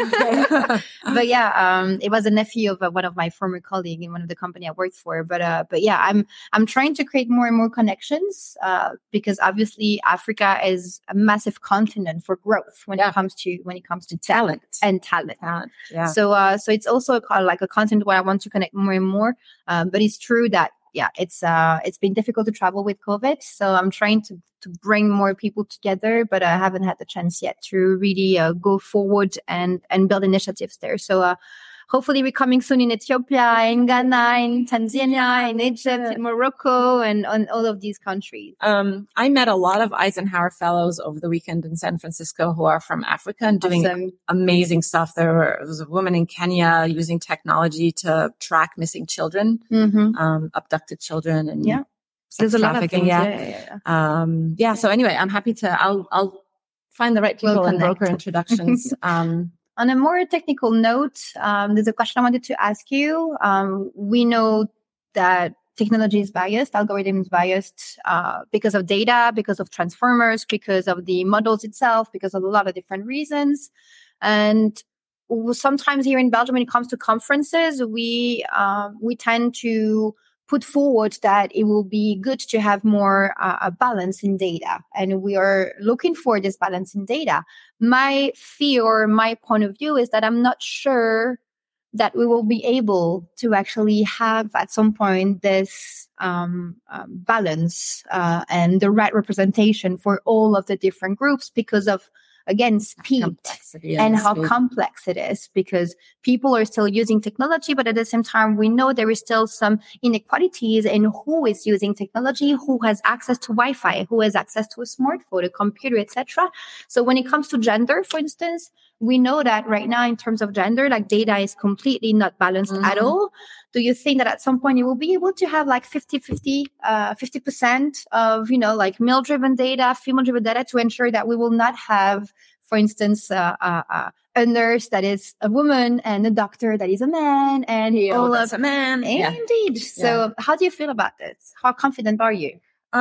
But yeah, um, it was a nephew of uh, one of my former colleagues in one of the company I worked for. But uh, but yeah, I'm I'm trying to create more and more connections uh, because obviously Africa is a massive continent for growth when yeah. it comes to when it comes to talent and talent. talent. Yeah. So uh, so it's also a, like a content where I want to connect more and more. Um, but it's true that, yeah, it's uh, it's been difficult to travel with COVID. So I'm trying to, to bring more people together, but I haven't had the chance yet to really uh, go forward and, and build initiatives there. So uh, hopefully we're coming soon in Ethiopia, in Ghana, in Tanzania, in Egypt, in Morocco, and on all of these countries. Um, I met a lot of Eisenhower Fellows over the weekend in San Francisco who are from Africa and doing awesome. amazing stuff. There, were, there was a woman in Kenya using technology to track missing children, mm-hmm. um, abducted children, and yeah, there's a lot of things. Yeah, yeah, yeah. Um, yeah. So anyway, I'm happy to. I'll I'll find the right people we'll and broker introductions. um, On a more technical note, um, there's a question I wanted to ask you. Um, we know that technology is biased, algorithm is biased uh, because of data, because of transformers, because of the models itself, because of a lot of different reasons. And sometimes here in Belgium, when it comes to conferences, we um, we tend to put forward that it will be good to have more uh, a balance in data. And we are looking for this balance in data. My fear, my point of view is that I'm not sure that we will be able to actually have at some point this um, um, balance uh, and the right representation for all of the different groups because of, again, speed and how speed. complex it is, because people are still using technology, but at the same time, we know there is still some inequalities in who is using technology, who has access to Wi-Fi, who has access to a smartphone, a computer, et cetera. So when it comes to gender, for instance, we know that right now in terms of gender, like data is completely not balanced mm-hmm. at all. Do you think that at some point you will be able to have like fifty-fifty, uh, fifty percent of, you know, like male-driven data, female-driven data to ensure that we will not have, for instance, uh, uh, uh, a nurse that is a woman and a doctor that is a man and yeah, all that's of, a man. Yeah. Indeed. So yeah. How do you feel about this? How confident are you?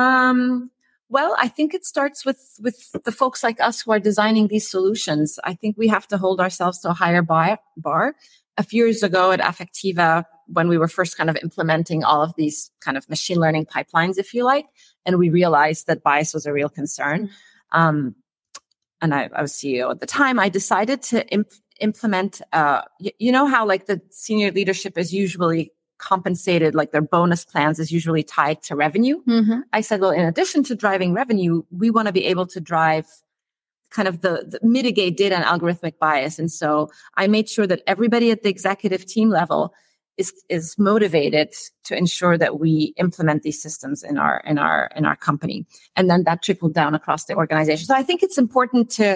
Um, well, I think it starts with, with the folks like us who are designing these solutions. I think we have to hold ourselves to a higher bar. bar. A few years ago at Affectiva, when we were first kind of implementing all of these kind of machine learning pipelines, if you like, and we realized that bias was a real concern. Mm-hmm. Um, and I, I was C E O at the time, I decided to imp- implement, uh, y- you know how like the senior leadership is usually compensated, like their bonus plans is usually tied to revenue. Mm-hmm. I said, well, in addition to driving revenue, we want to be able to drive kind of the, the mitigate data and algorithmic bias. And so I made sure that everybody at the executive team level is, is motivated to ensure that we implement these systems in our, in our, in our company. And then that trickled down across the organization. So I think it's important to,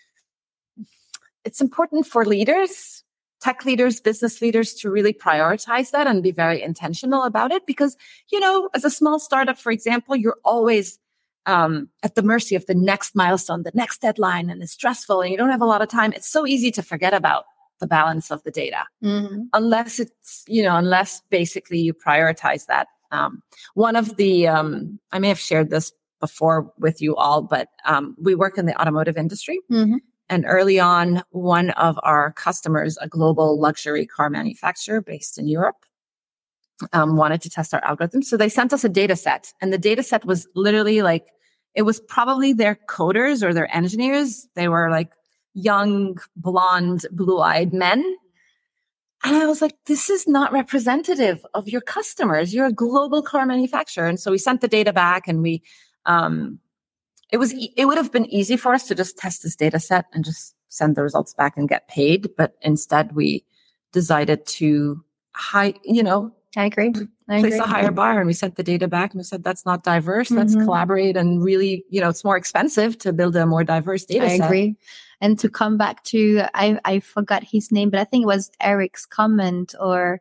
it's important for leaders, tech leaders, business leaders to really prioritize that and be very intentional about it. Because, you know, as a small startup, for example, you're always um, at the mercy of the next milestone, the next deadline, and it's stressful and you don't have a lot of time. It's so easy to forget about the balance of the data, mm-hmm. unless it's, you know, unless basically you prioritize that. Um, one of the, um, I may have shared this before with you all, but um, we work in the automotive industry. Mm-hmm. And early on, one of our customers, a global luxury car manufacturer based in Europe, Um, wanted to test our algorithm. So they sent us a data set, and the data set was literally like, it was probably their coders or their engineers. They were like young, blonde, blue-eyed men. And I was like, this is not representative of your customers. You're a global car manufacturer. And so we sent the data back, and we, um, it was, e- it would have been easy for us to just test this data set and just send the results back and get paid. But instead we, decided to high, you know, I agree. I place agree. a higher bar, and we sent the data back and we said, that's not diverse. Mm-hmm. Let's collaborate and really, you know, it's more expensive to build a more diverse data I set. agree. And to come back to, I, I forgot his name, but I think it was Eric's comment or,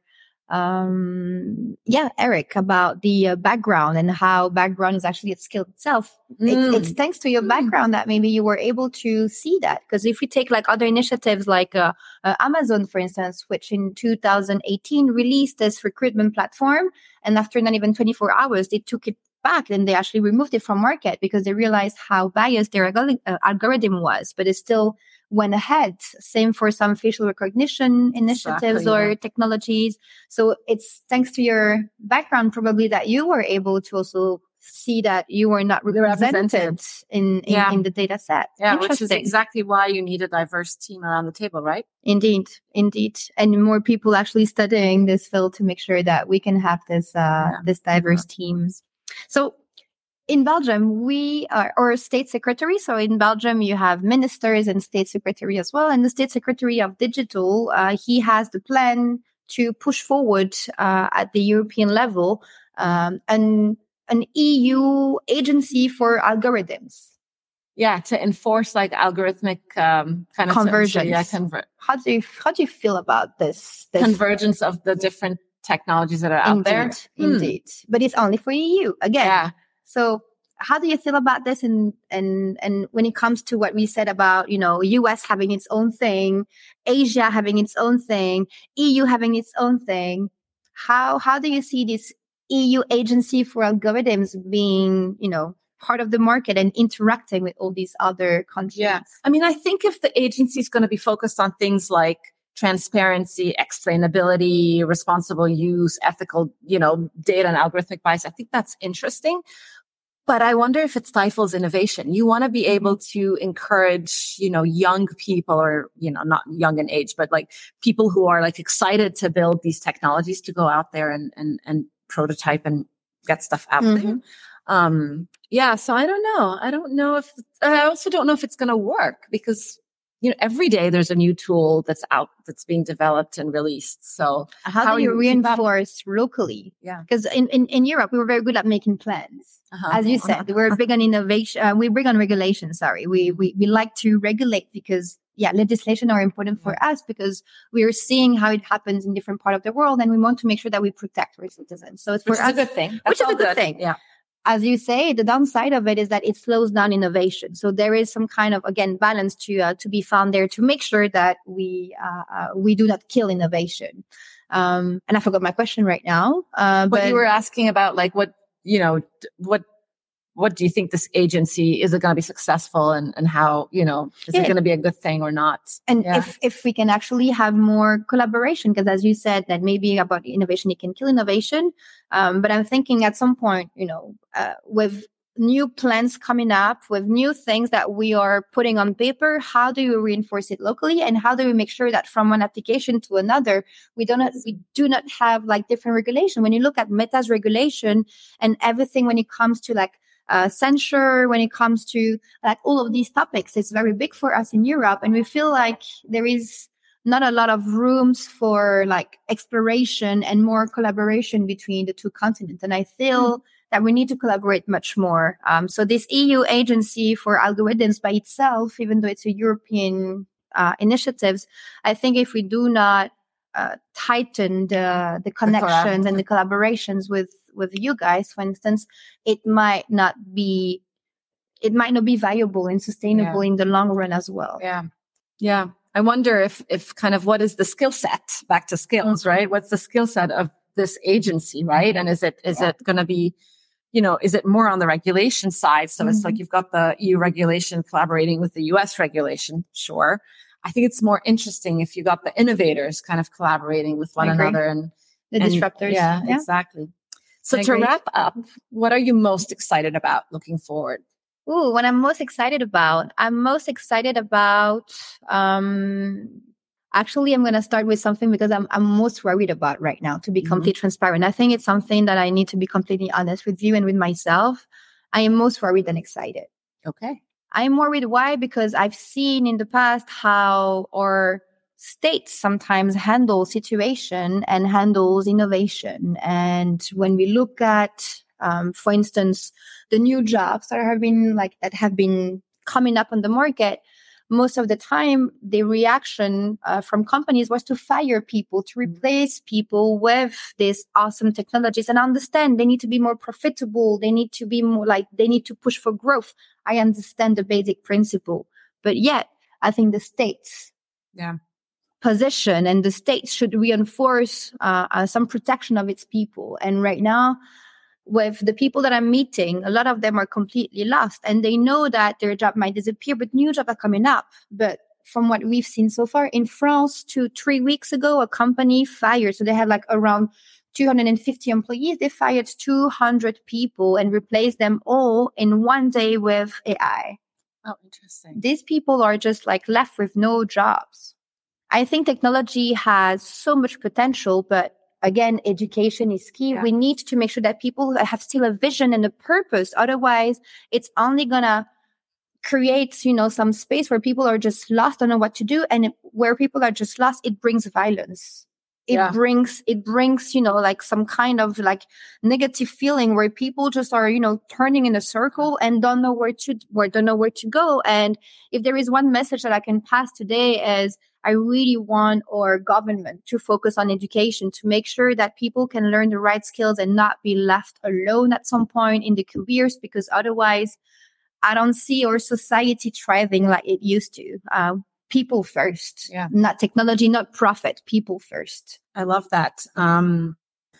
um, yeah, Eric, about the uh, background and how background is actually a skill itself. Mm. It's, it's thanks to your background mm. that maybe you were able to see that. Because if we take like other initiatives like uh, uh, Amazon, for instance, which in two thousand eighteen released this recruitment platform, and after not even twenty-four hours, they took it back and they actually removed it from market because they realized how biased their alg- uh, algorithm was, but it still went ahead. Same for some facial recognition initiatives exactly, or yeah. technologies. So it's thanks to your background probably that you were able to also see that you were not represented, represented. In, in, yeah. in the data set. Yeah, which is exactly why you need a diverse team around the table, right? Indeed, indeed. And more people actually studying this field to make sure that we can have this, uh, yeah. this diverse yeah. teams. So in Belgium, we are, or state secretary. So in Belgium, you have ministers and state secretary as well. And the state secretary of digital, uh, he has the plan to push forward uh, at the European level um, an, an E U agency for algorithms. Yeah, to enforce like algorithmic um, kind of convergence. Yeah, conver- how do you how do you feel about this, this convergence of the different technologies that are out indeed, there? Indeed, hmm. But it's only for E U again. Yeah. So how do you feel about this? And, and, and when it comes to what we said about, you know, U S having its own thing, Asia having its own thing, E U having its own thing, how, how do you see this E U agency for algorithms being, you know, part of the market and interacting with all these other countries? Yeah. I mean, I think if the agency is going to be focused on things like transparency, explainability, responsible use, ethical, you know, data and algorithmic bias, I think that's interesting. But I wonder if it stifles innovation. You want to be able to encourage, you know, young people or, you know, not young in age, but like people who are like excited to build these technologies to go out there and, and, and prototype and get stuff out mm-hmm. there. Um, yeah. So I don't know. I don't know if, I also don't know if it's going to work because, you know, every day there's a new tool that's out, that's being developed and released. So how, how do you, you reinforce locally? Yeah. Because in, in, in Europe, we were very good at making plans. Uh-huh. As you said, uh-huh. we're big on innovation. Uh, we're big on regulation. Sorry. We, we, we like to regulate because, yeah, legislation are important yeah. for us because we are seeing how it happens in different parts of the world. And we want to make sure that we protect our citizens. So it's for which us, is a good thing. That's which is a good, good thing. Yeah. As you say, the downside of it is that it slows down innovation. So there is some kind of, again, balance to uh, to be found there to make sure that we uh, uh, we do not kill innovation. Um, and I forgot my question right now. Uh, but but you were asking about like what, you know, what what do you think this agency, is it going to be successful and, and how, you know, is yeah. it going to be a good thing or not? And yeah. if, if we can actually have more collaboration, because as you said, that maybe about innovation, it can kill innovation. Um, but I'm thinking at some point, you know, uh, with new plans coming up, with new things that we are putting on paper, how do you reinforce it locally? And how do we make sure that from one application to another, we do not, we do not have like different regulation? When you look at Meta's regulation and everything, when it comes to like, Uh, censure, when it comes to like all of these topics, it's very big for us in Europe, and we feel like there is not a lot of rooms for like exploration and more collaboration between the two continents. And I feel mm. that we need to collaborate much more. Um, so this E U agency for algorithms by itself, even though it's a European uh, initiatives, I think if we do not uh, tighten the the connections the and the collaborations with with you guys, for instance, it might not be, it might not be viable and sustainable yeah. in the long run as well. Yeah. Yeah. I wonder if, if kind of what is the skill set, back to skills, mm-hmm. right? What's the skill set of this agency, right? And is it, is yeah. it going to be, you know, is it more on the regulation side? So mm-hmm. it's like you've got the E U regulation collaborating with the U S regulation. Sure. I think it's more interesting if you got the innovators kind of collaborating with one another and the and, disruptors. Yeah, yeah, exactly. So to wrap up, what are you most excited about looking forward? Ooh, what I'm most excited about, I'm most excited about, um, actually, I'm going to start with something because I'm, I'm most worried about right now, to be mm-hmm. completely transparent. I think it's something that I need to be completely honest with you and with myself. I am most worried than excited. Okay. I'm worried. Why? Because I've seen in the past how our states sometimes handle situation and handles innovation. And when we look at, um, for instance, the new jobs that have been like that have been coming up on the market, most of the time, the reaction uh, from companies was to fire people, to replace people with these awesome technologies, and understand they need to be more profitable. They need to be more like, they need to push for growth. I understand the basic principle, but yet I think the states yeah. position and the states should reinforce uh, uh, some protection of its people. And right now, with the people that I'm meeting, a lot of them are completely lost, and they know that their job might disappear, but new jobs are coming up. But from what we've seen so far in France, two, three weeks ago, a company fired. So they had like around two hundred fifty employees. They fired two hundred people and replaced them all in one day with A I. Oh, interesting. These people are just like left with no jobs. I think technology has so much potential, but again, education is key. Yeah. We need to make sure that people have still a vision and a purpose. Otherwise, it's only going to create, you know, some space where people are just lost, don't know what to do. And where people are just lost, it brings violence. It Yeah. brings, it brings, you know, like some kind of like negative feeling where people just are, you know, turning in a circle and don't know where to, where don't know where to go. And if there is one message that I can pass today is, I really want our government to focus on education, to make sure that people can learn the right skills and not be left alone at some point in the careers, because otherwise I don't see our society thriving like it used to. Um, people first, yeah. Not technology, not profit, people first. I love that. Um,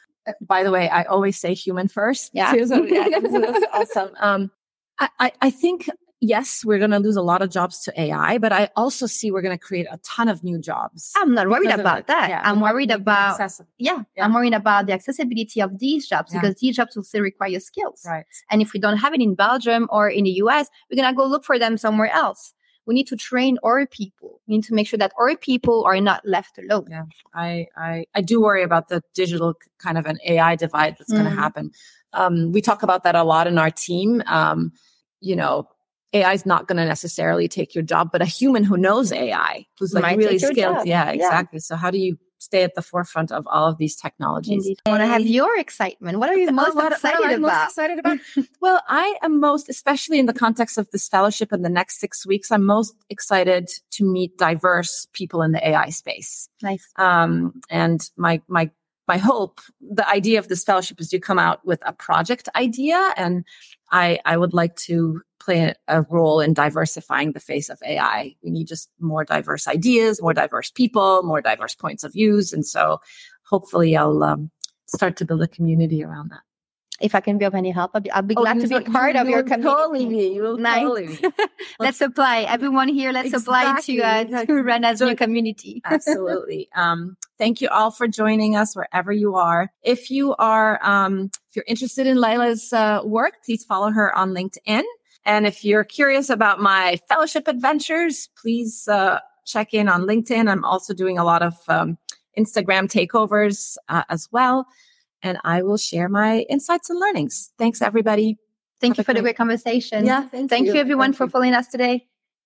by the way, I always say human first. Yeah. Too, so yeah, this is awesome. Um, I, I, I think, yes, we're going to lose a lot of jobs to A I, but I also see we're going to create a ton of new jobs. I'm not worried because of about it. that. Yeah, I'm we have worried to make it about, accessible. yeah, Yeah. I'm worried about the accessibility of these jobs, Yeah. because these jobs will still require skills. Right. And if we don't have it in Belgium or in the U S, we're going to go look for them somewhere else. We need to train our people. We need to make sure that our people are not left alone. Yeah, I, I, I do worry about the digital kind of an A I divide that's going to Mm. happen. Um, we talk about that a lot in our team. Um, you know, A I is not going to necessarily take your job, but a human who knows A I, who's like Might really take your skilled. job. Yeah, Yeah. exactly. So how do you stay at the forefront of all of these technologies? Indeed. I want to have your excitement. What are you most Oh, what- what excited am I about? most excited about? Well, I am most, especially in the context of this fellowship in the next six weeks, I'm most excited to meet diverse people in the A I space. Nice. Um, and my, my, my hope, the idea of this fellowship is you come out with a project idea, and I, I would like to play a role in diversifying the face of A I. We need just more diverse ideas, more diverse people, more diverse points of views. And so hopefully I'll um, start to build a community around that. If I can be of any help, I'll be, I'll be Oh, glad you to be will- part you of your will community. Totally be. You will Nice. totally be. Let's apply. Everyone here, let's Exactly, apply to, uh, exactly. to run as So- new community. Absolutely. Um, thank you all for joining us wherever you are. If you are, um, if you're interested in Layla's uh, work, please follow her on LinkedIn. And if you're curious about my fellowship adventures, please uh, check in on LinkedIn. I'm also doing a lot of um, Instagram takeovers uh, as well. And I will share my insights and learnings. Thanks, everybody. Thank Have you a for the great- great conversation. Yeah, thank Thank you. you, everyone, Thank for you. following us today.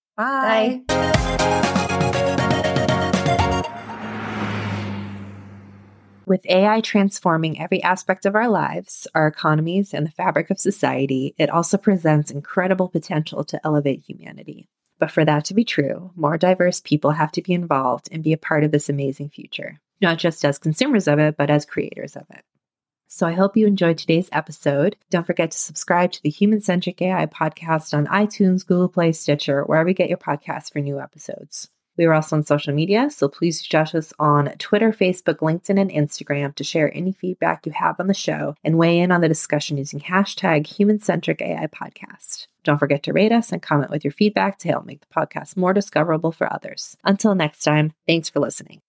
Bye. Bye. With A I transforming every aspect of our lives, our economies, and the fabric of society, it also presents incredible potential to elevate humanity. But for that to be true, more diverse people have to be involved and be a part of this amazing future, not just as consumers of it, but as creators of it. So I hope you enjoyed today's episode. Don't forget to subscribe to the Human Centric A I podcast on iTunes, Google Play, Stitcher, wherever you get your podcasts for new episodes. We are also on social media, so please reach out to us on Twitter, Facebook, LinkedIn, and Instagram to share any feedback you have on the show and weigh in on the discussion using hashtag Human Centric A I podcast. Don't forget to rate us and comment with your feedback to help make the podcast more discoverable for others. Until next time, thanks for listening.